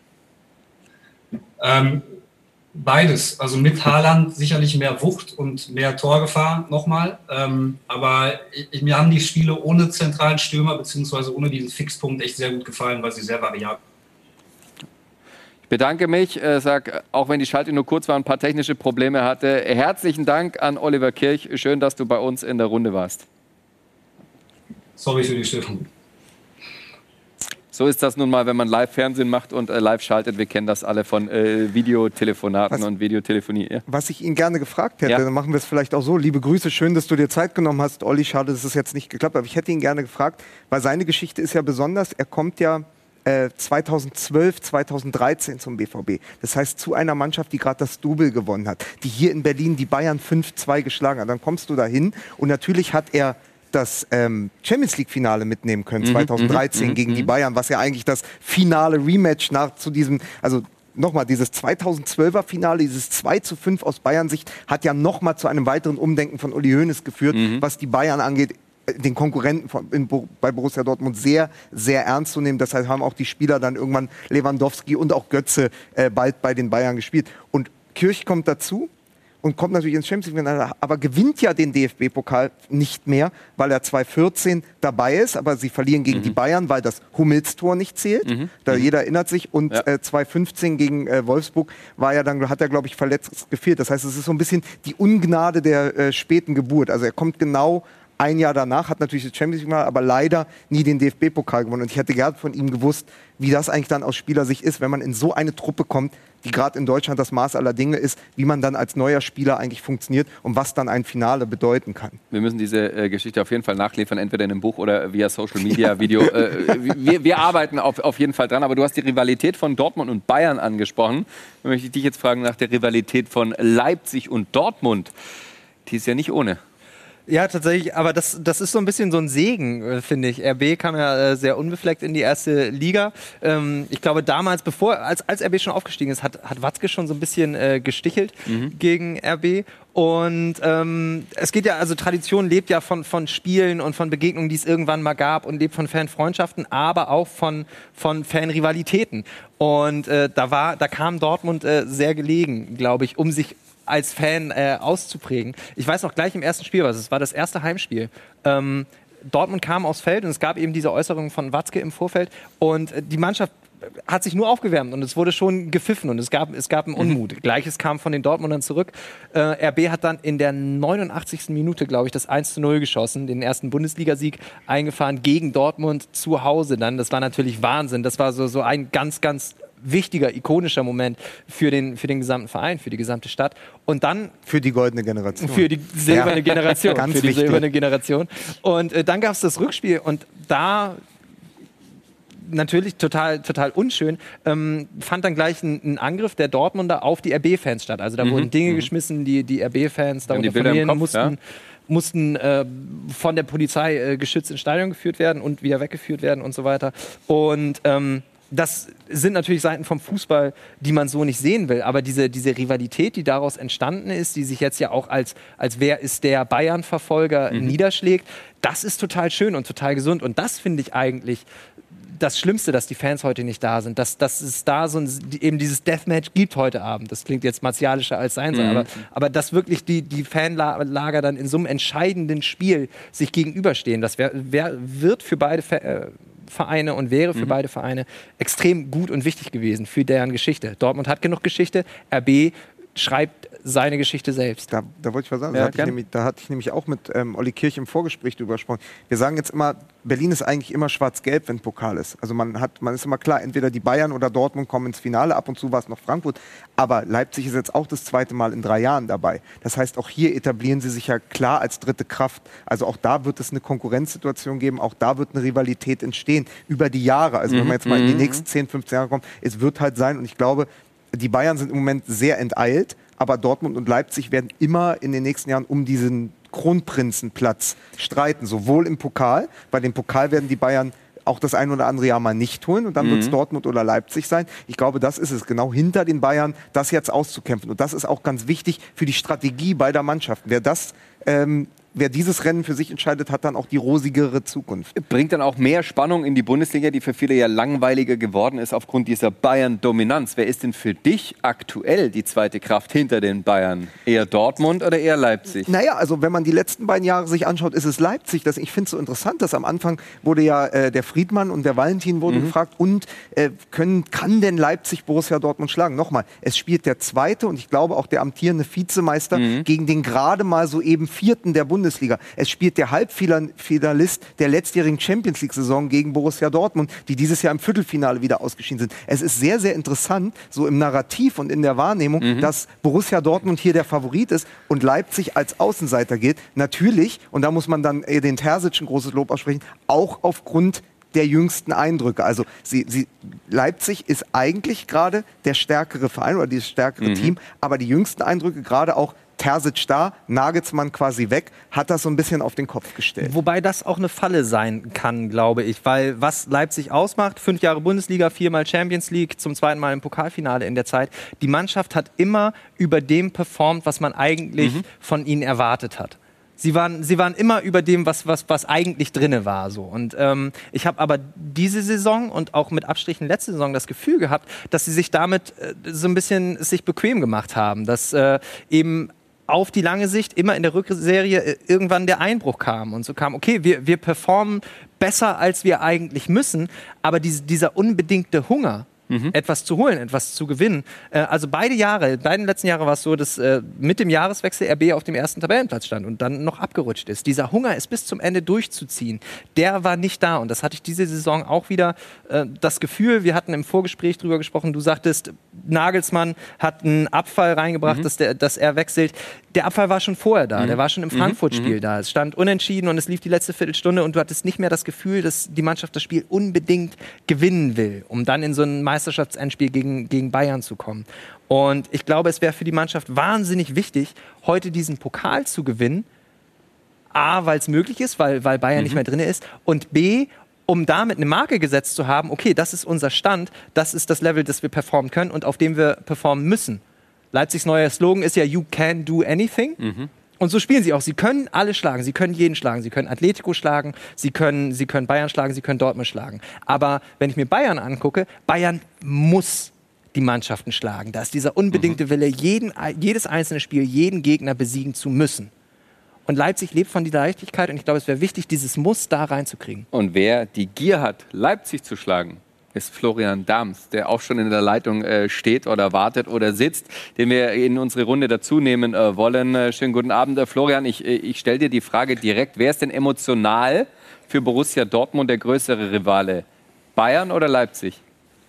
Beides. Also mit Haaland sicherlich mehr Wucht und mehr Torgefahr nochmal. Aber mir haben die Spiele ohne zentralen Stürmer beziehungsweise ohne diesen Fixpunkt echt sehr gut gefallen, weil sie sehr variabel. Ich bedanke mich, sag, auch wenn die Schalte nur kurz war, ein paar technische Probleme hatte. Herzlichen Dank an Oliver Kirch. Schön, dass du bei uns in der Runde warst. Sorry für die Störung. So ist das nun mal, wenn man Live-Fernsehen macht und live schaltet. Wir kennen das alle von Videotelefonaten und Videotelefonie. Ja. Was ich ihn gerne gefragt hätte, Ja. dann machen wir es vielleicht auch so. Liebe Grüße, schön, dass du dir Zeit genommen hast. Olli, schade, dass es jetzt nicht geklappt hat. Aber ich hätte ihn gerne gefragt, weil seine Geschichte ist ja besonders. Er kommt ja 2012, 2013 zum BVB. Das heißt, zu einer Mannschaft, die gerade das Double gewonnen hat, die hier in Berlin die Bayern 5-2 geschlagen hat. Dann kommst du dahin und natürlich hat er das Champions League-Finale mitnehmen können, 2013 gegen die Bayern, was ja eigentlich das finale Rematch zu diesem, also nochmal, dieses 2012er Finale, dieses 2:5 aus Bayern-Sicht, hat ja nochmal zu einem weiteren Umdenken von Uli Hoeneß geführt, was die Bayern angeht, den Konkurrenten bei Borussia Dortmund sehr, sehr ernst zu nehmen. Deshalb haben auch die Spieler dann irgendwann Lewandowski und auch Götze bald bei den Bayern gespielt. Und Kirch kommt dazu und kommt natürlich ins Champions League, aber gewinnt ja den DFB-Pokal nicht mehr, weil er 2014 dabei ist, aber sie verlieren gegen die Bayern, weil das Hummels-Tor nicht zählt. Da jeder erinnert sich. Und 2015 gegen Wolfsburg hat er, glaube ich, verletzt gefehlt. Das heißt, es ist so ein bisschen die Ungnade der späten Geburt. Also er kommt genau ein Jahr danach, hat natürlich das Champions League, aber leider nie den DFB-Pokal gewonnen. Und ich hätte gerne von ihm gewusst, wie das eigentlich dann aus Spielersicht ist, wenn man in so eine Truppe kommt, die gerade in Deutschland das Maß aller Dinge ist, wie man dann als neuer Spieler eigentlich funktioniert und was dann ein Finale bedeuten kann. Wir müssen diese Geschichte auf jeden Fall nachliefern, entweder in einem Buch oder via Social Media Video. Wir arbeiten auf jeden Fall dran, aber du hast die Rivalität von Dortmund und Bayern angesprochen. Da möchte ich dich jetzt fragen nach der Rivalität von Leipzig und Dortmund. Die ist ja nicht ohne. Ja, tatsächlich, aber das ist so ein bisschen so ein Segen, finde ich. RB kam ja sehr unbefleckt in die erste Liga. Ich glaube, damals, als RB schon aufgestiegen ist, hat Watzke schon so ein bisschen gestichelt gegen RB. Und es geht ja, also Tradition lebt ja von Spielen und von Begegnungen, die es irgendwann mal gab und lebt von Fanfreundschaften, aber auch von Fanrivalitäten. Und da kam Dortmund sehr gelegen, glaube ich, um sich als Fan auszuprägen. Ich weiß noch gleich im ersten Spiel, es war das erste Heimspiel. Dortmund kam aufs Feld und es gab eben diese Äußerung von Watzke im Vorfeld und die Mannschaft hat sich nur aufgewärmt und es wurde schon gepfiffen und es gab einen Unmut. Gleiches kam von den Dortmundern zurück. RB hat dann in der 89. Minute, glaube ich, das 1:0 geschossen, den ersten Bundesligasieg eingefahren gegen Dortmund zu Hause dann. Das war natürlich Wahnsinn. Das war so ein ganz, ganz wichtiger, ikonischer Moment für den gesamten Verein, für die gesamte Stadt. Und dann für die goldene Generation. Für die silberne Generation. Ganz für die wichtig. silberne Generation. Und dann gab es das Rückspiel und da natürlich total unschön, fand dann gleich ein Angriff der Dortmunder auf die RB-Fans statt. Also da wurden Dinge geschmissen, die RB-Fans darunter Familien mussten von der Polizei geschützt ins Stadion geführt werden und wieder weggeführt werden und so weiter. Und das sind natürlich Seiten vom Fußball, die man so nicht sehen will. Aber diese Rivalität, die daraus entstanden ist, die sich jetzt ja auch als wer ist der Bayern-Verfolger niederschlägt, das ist total schön und total gesund. Und das finde ich eigentlich das Schlimmste, dass die Fans heute nicht da sind. Dass es da eben dieses Deathmatch gibt heute Abend. Das klingt jetzt martialischer als sein soll. Aber dass wirklich die Fanlager dann in so einem entscheidenden Spiel sich gegenüberstehen, das wird für beide Vereine und wäre für beide Vereine extrem gut und wichtig gewesen für deren Geschichte. Dortmund hat genug Geschichte, RB schreibt seine Geschichte selbst. Da wollte ich was sagen. Ja, da hatte ich nämlich auch mit Olli Kirch im Vorgespräch drüber gesprochen. Wir sagen jetzt immer, Berlin ist eigentlich immer schwarz-gelb, wenn Pokal ist. Also man ist immer klar, entweder die Bayern oder Dortmund kommen ins Finale, ab und zu war es noch Frankfurt. Aber Leipzig ist jetzt auch das zweite Mal in 3 Jahren dabei. Das heißt, auch hier etablieren sie sich ja klar als dritte Kraft. Also auch da wird es eine Konkurrenzsituation geben, auch da wird eine Rivalität entstehen über die Jahre. Also wenn man jetzt mal in die nächsten 10, 15 Jahre kommt, es wird halt sein, und ich glaube, die Bayern sind im Moment sehr enteilt, aber Dortmund und Leipzig werden immer in den nächsten Jahren um diesen Kronprinzenplatz streiten, sowohl im Pokal, bei dem Pokal werden die Bayern auch das ein oder andere Jahr mal nicht holen und dann wird es Dortmund oder Leipzig sein. Ich glaube, das ist es, genau hinter den Bayern, das jetzt auszukämpfen. Und das ist auch ganz wichtig für die Strategie beider Mannschaften. Wer dieses Rennen für sich entscheidet, hat dann auch die rosigere Zukunft. Bringt dann auch mehr Spannung in die Bundesliga, die für viele ja langweiliger geworden ist aufgrund dieser Bayern-Dominanz. Wer ist denn für dich aktuell die zweite Kraft hinter den Bayern? Eher Dortmund oder eher Leipzig? Naja, also wenn man die letzten beiden Jahre sich anschaut, ist es Leipzig. Ich finde es so interessant, dass am Anfang wurde ja der Friedmann und der Valentin wurden gefragt, und kann denn Leipzig Borussia Dortmund schlagen? Nochmal, es spielt der zweite und ich glaube auch der amtierende Vizemeister gegen den gerade mal so eben vierten der Bundesliga. Es spielt der Halbfinalist der letztjährigen Champions-League-Saison gegen Borussia Dortmund, die dieses Jahr im Viertelfinale wieder ausgeschieden sind. Es ist sehr, sehr interessant, so im Narrativ und in der Wahrnehmung, dass Borussia Dortmund hier der Favorit ist und Leipzig als Außenseiter gilt. Natürlich, und da muss man dann den Terzic ein großes Lob aussprechen, auch aufgrund der jüngsten Eindrücke. Also Leipzig ist eigentlich gerade der stärkere Verein oder das stärkere Team, aber die jüngsten Eindrücke, gerade auch Terzic da, Nagelsmann quasi weg, hat das so ein bisschen auf den Kopf gestellt. Wobei das auch eine Falle sein kann, glaube ich, weil was Leipzig ausmacht, 5 Jahre Bundesliga, 4-mal Champions League, zum 2. Mal im Pokalfinale in der Zeit, die Mannschaft hat immer über dem performt, was man eigentlich von ihnen erwartet hat. Sie waren immer über dem, was eigentlich drinne war. So. Und ich habe aber diese Saison und auch mit Abstrichen letzte Saison das Gefühl gehabt, dass sie sich damit so ein bisschen sich bequem gemacht haben, dass eben auf die lange Sicht immer in der Rückserie irgendwann der Einbruch kam und so kam, okay, wir performen besser, als wir eigentlich müssen, aber dieser unbedingte Hunger, etwas zu holen, etwas zu gewinnen. Also beiden letzten Jahre war es so, dass mit dem Jahreswechsel RB auf dem ersten Tabellenplatz stand und dann noch abgerutscht ist. Dieser Hunger, es bis zum Ende durchzuziehen, der war nicht da. Und das hatte ich diese Saison auch wieder das Gefühl, wir hatten im Vorgespräch drüber gesprochen, du sagtest, Nagelsmann hat einen Abfall reingebracht, dass er wechselt. Der Abfall war schon vorher da, der war schon im Frankfurt-Spiel da. Es stand unentschieden und es lief die letzte Viertelstunde und du hattest nicht mehr das Gefühl, dass die Mannschaft das Spiel unbedingt gewinnen will, um dann in so ein Meisterschaftsendspiel gegen Bayern zu kommen. Und ich glaube, es wäre für die Mannschaft wahnsinnig wichtig, heute diesen Pokal zu gewinnen. A, weil es möglich ist, weil Bayern nicht mehr drin ist. Und B, um damit eine Marke gesetzt zu haben, okay, das ist unser Stand, das ist das Level, das wir performen können und auf dem wir performen müssen. Leipzigs neuer Slogan ist ja You can do anything. Und so spielen sie auch. Sie können alle schlagen, sie können jeden schlagen. Sie können Atletico schlagen, sie können Bayern schlagen, sie können Dortmund schlagen. Aber wenn ich mir Bayern angucke, Bayern muss die Mannschaften schlagen. Da ist dieser unbedingte Wille, jedes einzelne Spiel, jeden Gegner besiegen zu müssen. Und Leipzig lebt von dieser Leichtigkeit und ich glaube, es wäre wichtig, dieses Muss da reinzukriegen. Und wer die Gier hat, Leipzig zu schlagen, ist Florian Dahms, der auch schon in der Leitung steht oder wartet oder sitzt, den wir in unsere Runde dazu nehmen wollen. Schönen guten Abend, Florian. Ich stelle dir die Frage direkt, wer ist denn emotional für Borussia Dortmund der größere Rivale? Bayern oder Leipzig?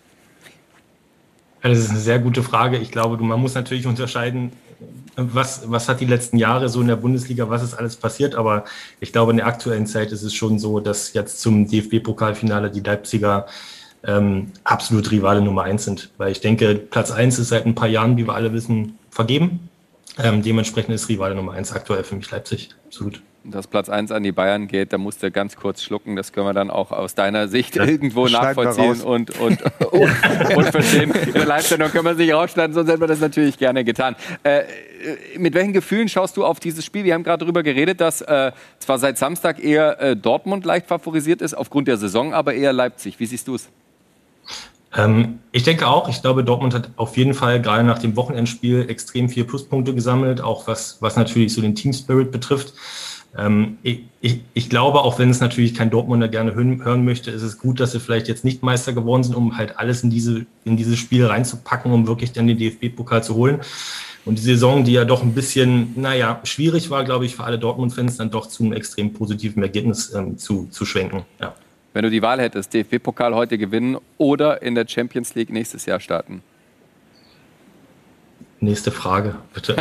Das ist eine sehr gute Frage. Ich glaube, man muss natürlich unterscheiden, was hat die letzten Jahre so in der Bundesliga, was ist alles passiert. Aber ich glaube, in der aktuellen Zeit ist es schon so, dass jetzt zum DFB-Pokalfinale die Leipziger absolut Rivale Nummer 1 sind. Weil ich denke, Platz 1 ist seit ein paar Jahren, wie wir alle wissen, vergeben. Dementsprechend ist Rivale Nummer 1 aktuell für mich Leipzig. Absolut. Dass Platz 1 an die Bayern geht, da musst du ganz kurz schlucken. Das können wir dann auch aus deiner Sicht irgendwo nachvollziehen und verstehen. In der Live-Sendung können wir es nicht rausschneiden, sonst hätten wir das natürlich gerne getan. Mit welchen Gefühlen schaust du auf dieses Spiel? Wir haben gerade darüber geredet, dass zwar seit Samstag eher Dortmund leicht favorisiert ist, aufgrund der Saison, aber eher Leipzig. Wie siehst du es? Ich denke auch. Ich glaube, Dortmund hat auf jeden Fall gerade nach dem Wochenendspiel extrem viele Pluspunkte gesammelt, auch was natürlich so den Team-Spirit betrifft. Ich glaube, auch wenn es natürlich kein Dortmunder gerne hören möchte, ist es gut, dass sie vielleicht jetzt nicht Meister geworden sind, um halt alles in dieses Spiel reinzupacken, um wirklich dann den DFB-Pokal zu holen. Und die Saison, die ja doch ein bisschen, schwierig war, glaube ich, für alle Dortmund-Fans, dann doch zu einem extrem positiven Ergebnis zu schwenken. Ja. Wenn du die Wahl hättest, DFB-Pokal heute gewinnen oder in der Champions League nächstes Jahr starten? Nächste Frage, bitte.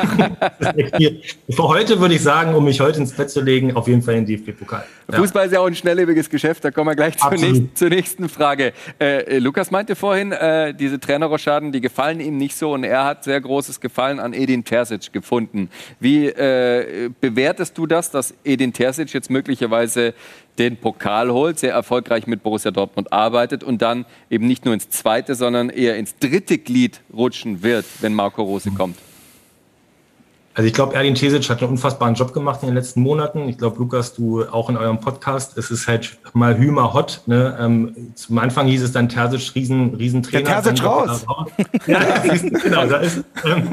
Für heute würde ich sagen, um mich heute ins Bett zu legen, auf jeden Fall den DFB-Pokal. Ja. Fußball ist ja auch ein schnelllebiges Geschäft, da kommen wir gleich zur nächsten Frage. Lukas meinte vorhin, diese Trainerrochaden, die gefallen ihm nicht so und er hat sehr großes Gefallen an Edin Terzic gefunden. Wie bewertest du das, dass Edin Terzic jetzt möglicherweise den Pokal holt, sehr erfolgreich mit Borussia Dortmund arbeitet und dann eben nicht nur ins zweite, sondern eher ins dritte Glied rutschen wird, wenn Marco Rose kommt? Also ich glaube, Edin Terzic hat einen unfassbaren Job gemacht in den letzten Monaten. Ich glaube, Lukas, du auch in eurem Podcast. Es ist halt mal Hümer hot. Ne? Zum Anfang hieß es dann Terzic, Riesentrainer. Der Terzic raus. Ja, genau, da ist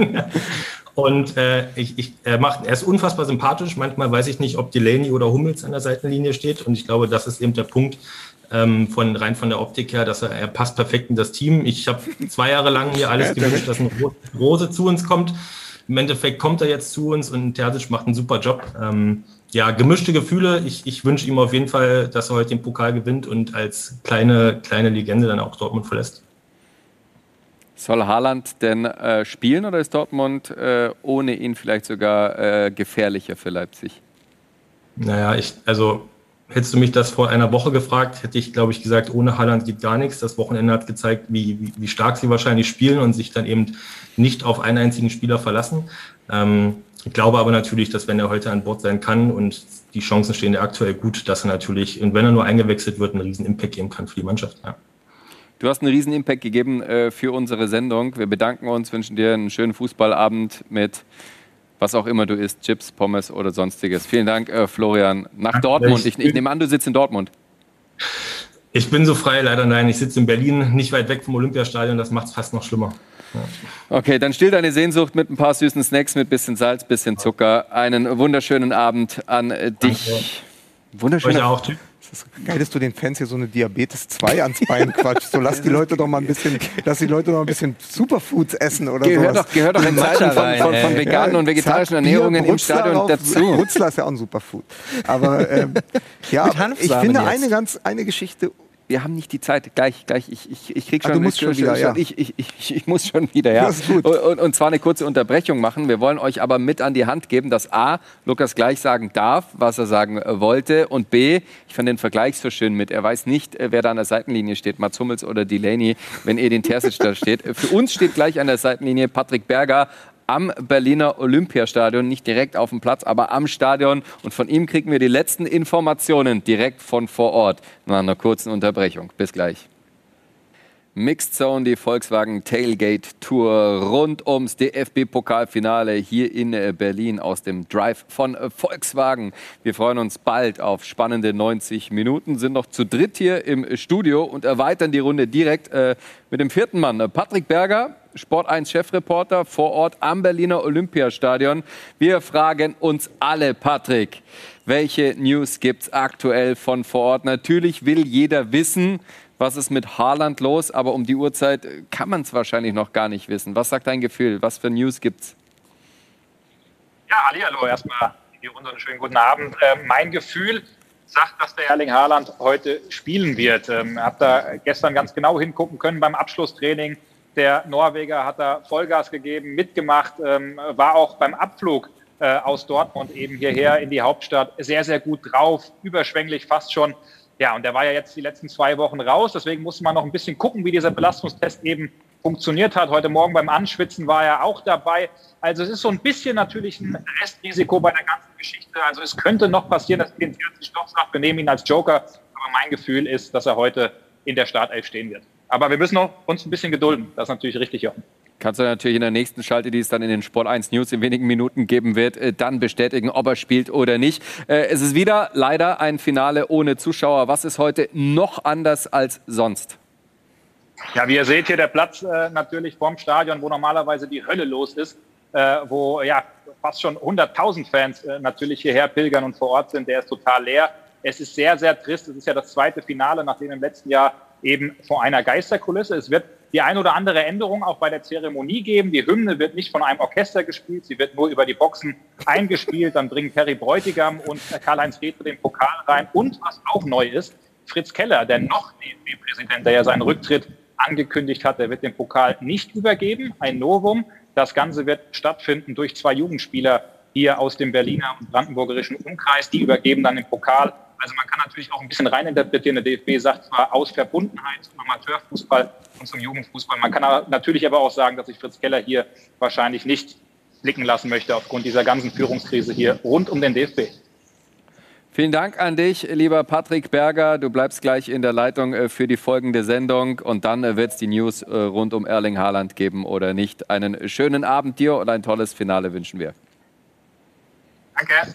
und er ist unfassbar sympathisch. Manchmal weiß ich nicht, ob Delaney oder Hummels an der Seitenlinie steht. Und ich glaube, das ist eben der Punkt, rein von der Optik her, dass er passt perfekt in das Team. Ich habe 2 Jahre lang hier alles gewünscht, dass ein Rose zu uns kommt. Im Endeffekt kommt er jetzt zu uns und Terzic macht einen super Job. Gemischte Gefühle. Ich wünsche ihm auf jeden Fall, dass er heute den Pokal gewinnt und als kleine Legende dann auch Dortmund verlässt. Soll Haaland denn spielen oder ist Dortmund ohne ihn vielleicht sogar gefährlicher für Leipzig? Naja, hättest du mich das vor einer Woche gefragt, hätte ich, glaube ich, gesagt, ohne Haaland geht gar nichts. Das Wochenende hat gezeigt, wie stark sie wahrscheinlich spielen und sich dann eben nicht auf einen einzigen Spieler verlassen. Ich glaube aber natürlich, dass wenn er heute an Bord sein kann und die Chancen stehen ja aktuell gut, dass er natürlich, und wenn er nur eingewechselt wird, einen riesen Impact geben kann für die Mannschaft. Ja. Du hast einen riesen Impact gegeben für unsere Sendung. Wir bedanken uns, wünschen dir einen schönen Fußballabend mit was auch immer du isst, Chips, Pommes oder sonstiges. Vielen Dank, Florian. Nach Dortmund. Ich nehme an, du sitzt in Dortmund. Ich bin so frei, leider nein. Ich sitze in Berlin, nicht weit weg vom Olympiastadion. Das macht es fast noch schlimmer. Ja. Okay, dann still deine Sehnsucht mit ein paar süßen Snacks, mit bisschen Salz, bisschen Zucker. Einen wunderschönen Abend an dich. Wunderschön. Euch auch. Das ist geil, dass du den Fans hier so eine Diabetes 2 ans Bein quatschst. So lass die Leute doch mal ein bisschen Superfoods essen oder sowas. Gehört doch in Zeiten von veganen und vegetarischen Ernährungen im Stadion dazu. Brutzler ist ja auch ein Superfood. Aber ich finde eine Geschichte. Wir haben nicht die Zeit. Gleich. Ich krieg schon. Du musst schon wieder, ja. Ich muss schon wieder, ja. Und zwar eine kurze Unterbrechung machen. Wir wollen euch aber mit an die Hand geben, dass A, Lukas gleich sagen darf, was er sagen wollte. Und B, ich fand den Vergleich so schön mit. Er weiß nicht, wer da an der Seitenlinie steht, Mats Hummels oder Delaney, wenn Edin Terzic da steht. Für uns steht gleich an der Seitenlinie Patrick Berger am Berliner Olympiastadion, nicht direkt auf dem Platz, aber am Stadion. Und von ihm kriegen wir die letzten Informationen direkt von vor Ort. Nach einer kurzen Unterbrechung. Bis gleich. Mixed Zone, die Volkswagen Tailgate Tour rund ums DFB-Pokalfinale hier in Berlin aus dem Drive von Volkswagen. Wir freuen uns bald auf spannende 90 Minuten, sind noch zu dritt hier im Studio und erweitern die Runde direkt mit dem vierten Mann, Patrick Berger, Sport 1 Chefreporter vor Ort am Berliner Olympiastadion. Wir fragen uns alle, Patrick, welche News gibt's aktuell von vor Ort? Natürlich will jeder wissen, was ist mit Haaland los, aber um die Uhrzeit kann man es wahrscheinlich noch gar nicht wissen. Was sagt dein Gefühl? Was für News gibt's? Ja, hallihallo, erstmal in die Runde einen schönen guten Abend. Mein Gefühl sagt, dass der Erling Haaland heute spielen wird. Hab da gestern ganz genau hingucken können beim Abschlusstraining. Der Norweger hat da Vollgas gegeben, mitgemacht, war auch beim Abflug aus Dortmund eben hierher in die Hauptstadt sehr, sehr gut drauf, überschwänglich fast schon. Ja, und der war ja jetzt die letzten 2 Wochen raus, deswegen musste man noch ein bisschen gucken, wie dieser Belastungstest eben funktioniert hat. Heute Morgen beim Anschwitzen war er auch dabei. Also es ist so ein bisschen natürlich ein Restrisiko bei der ganzen Geschichte. Also es könnte noch passieren, dass Edin Terzic doch sagt, wir nehmen ihn als Joker. Aber mein Gefühl ist, dass er heute in der Startelf stehen wird. Aber wir müssen uns ein bisschen gedulden. Das ist natürlich richtig, Jochen. Kannst du natürlich in der nächsten Schalte, die es dann in den Sport 1 News in wenigen Minuten geben wird, dann bestätigen, ob er spielt oder nicht. Es ist wieder leider ein Finale ohne Zuschauer. Was ist heute noch anders als sonst? Ja, wie ihr seht hier der Platz natürlich vorm Stadion, wo normalerweise die Hölle los ist, wo ja fast schon 100.000 Fans natürlich hierher pilgern und vor Ort sind. Der ist total leer. Es ist sehr, sehr trist. Es ist ja das zweite Finale, nachdem im letzten Jahr eben vor einer Geisterkulisse. Es wird die ein oder andere Änderung auch bei der Zeremonie geben. Die Hymne wird nicht von einem Orchester gespielt, sie wird nur über die Boxen eingespielt. Dann bringen Perry Bräutigam und Karl-Heinz Riedle den Pokal rein. Und was auch neu ist, Fritz Keller, der noch DFB-Präsident, der ja seinen Rücktritt angekündigt hat, der wird den Pokal nicht übergeben. Ein Novum. Das Ganze wird stattfinden durch 2 Jugendspieler hier aus dem Berliner und brandenburgerischen Umkreis. Die übergeben dann den Pokal. Also man kann natürlich auch ein bisschen reininterpretieren. Der DFB sagt zwar aus Verbundenheit zum Amateurfußball und zum Jugendfußball. Man kann natürlich aber auch sagen, dass sich Fritz Keller hier wahrscheinlich nicht blicken lassen möchte aufgrund dieser ganzen Führungskrise hier rund um den DFB. Vielen Dank an dich, lieber Patrick Berger. Du bleibst gleich in der Leitung für die folgende Sendung und dann wird es die News rund um Erling Haaland geben oder nicht. Einen schönen Abend dir und ein tolles Finale wünschen wir. Danke.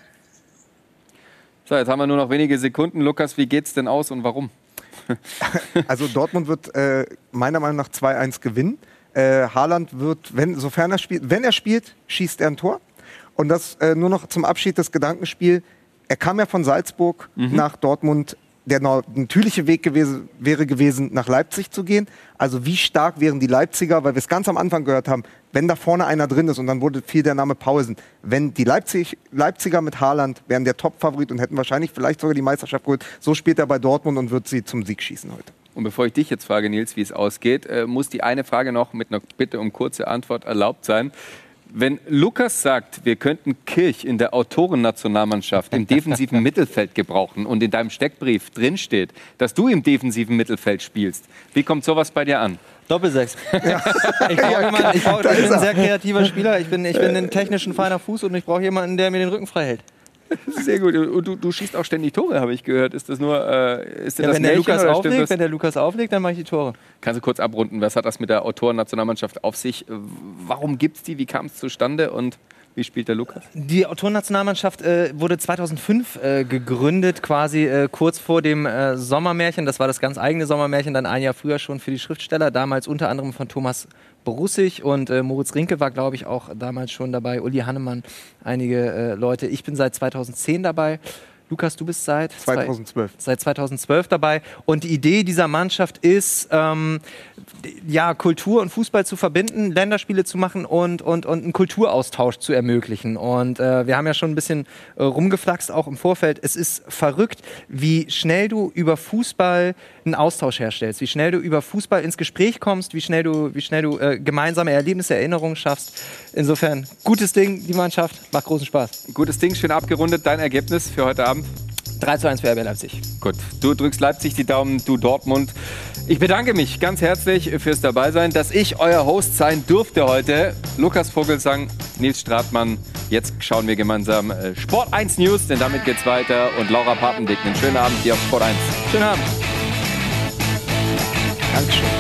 So, jetzt haben wir nur noch wenige Sekunden. Lukas, wie geht's denn aus und warum? Also Dortmund wird meiner Meinung nach 2-1 gewinnen. Haaland wird, wenn er spielt, schießt er ein Tor. Und das nur noch zum Abschied des Gedankenspiels. Er kam ja von Salzburg nach Dortmund. Der natürliche Weg wäre gewesen, nach Leipzig zu gehen. Also wie stark wären die Leipziger, weil wir es ganz am Anfang gehört haben, wenn da vorne einer drin ist und dann fiel der Name Pausen. Wenn die Leipziger mit Haaland wären der Top-Favorit und hätten wahrscheinlich vielleicht sogar die Meisterschaft geholt. So spielt er bei Dortmund und wird sie zum Sieg schießen heute. Und bevor ich dich jetzt frage, Nils, wie es ausgeht, muss die eine Frage noch mit einer Bitte um kurze Antwort erlaubt sein. Wenn Lukas sagt, wir könnten Kirch in der Autorennationalmannschaft im defensiven Mittelfeld gebrauchen und in deinem Steckbrief drinsteht, dass du im defensiven Mittelfeld spielst, wie kommt sowas bei dir an? Doppelsechs. Ja. Ich bin ein sehr kreativer Spieler. Ich bin ein technischen feiner Fuß und ich brauche jemanden, der mir den Rücken frei hält. Sehr gut. Und du schießt auch ständig Tore, habe ich gehört. Ist das nur wenn der Lukas auflegt, dann mache ich die Tore. Kannst du kurz abrunden, was hat das mit der Autorennationalmannschaft auf sich? Warum gibt es die? Wie kam es zustande? Und wie spielt der Lukas? Die Autorennationalmannschaft wurde 2005 gegründet, quasi kurz vor dem Sommermärchen. Das war das ganz eigene Sommermärchen, dann ein Jahr früher schon für die Schriftsteller. Damals unter anderem von Thomas Borussig und Moritz Rinke war, glaube ich, auch damals schon dabei. Uli Hannemann, einige Leute. Ich bin seit 2010 dabei. Lukas, du bist seit 2012 dabei. Und die Idee dieser Mannschaft ist, Kultur und Fußball zu verbinden, Länderspiele zu machen und einen Kulturaustausch zu ermöglichen. Und wir haben ja schon ein bisschen rumgeflaxt, auch im Vorfeld. Es ist verrückt, wie schnell du über Fußball einen Austausch herstellst, wie schnell du über Fußball ins Gespräch kommst, wie schnell du gemeinsame Erlebnisse, Erinnerungen schaffst. Insofern, gutes Ding, die Mannschaft, macht großen Spaß. Gutes Ding, schön abgerundet. Dein Ergebnis für heute Abend? 3:1 für RB Leipzig. Gut, du drückst Leipzig die Daumen, du Dortmund. Ich bedanke mich ganz herzlich fürs Dabeisein, dass ich euer Host sein durfte heute. Lukas Vogelsang, Nils Stratmann. Jetzt schauen wir gemeinsam Sport 1 News, denn damit geht's weiter. Und Laura Papendick, einen schönen Abend hier auf Sport 1. Schönen Abend. Dankeschön.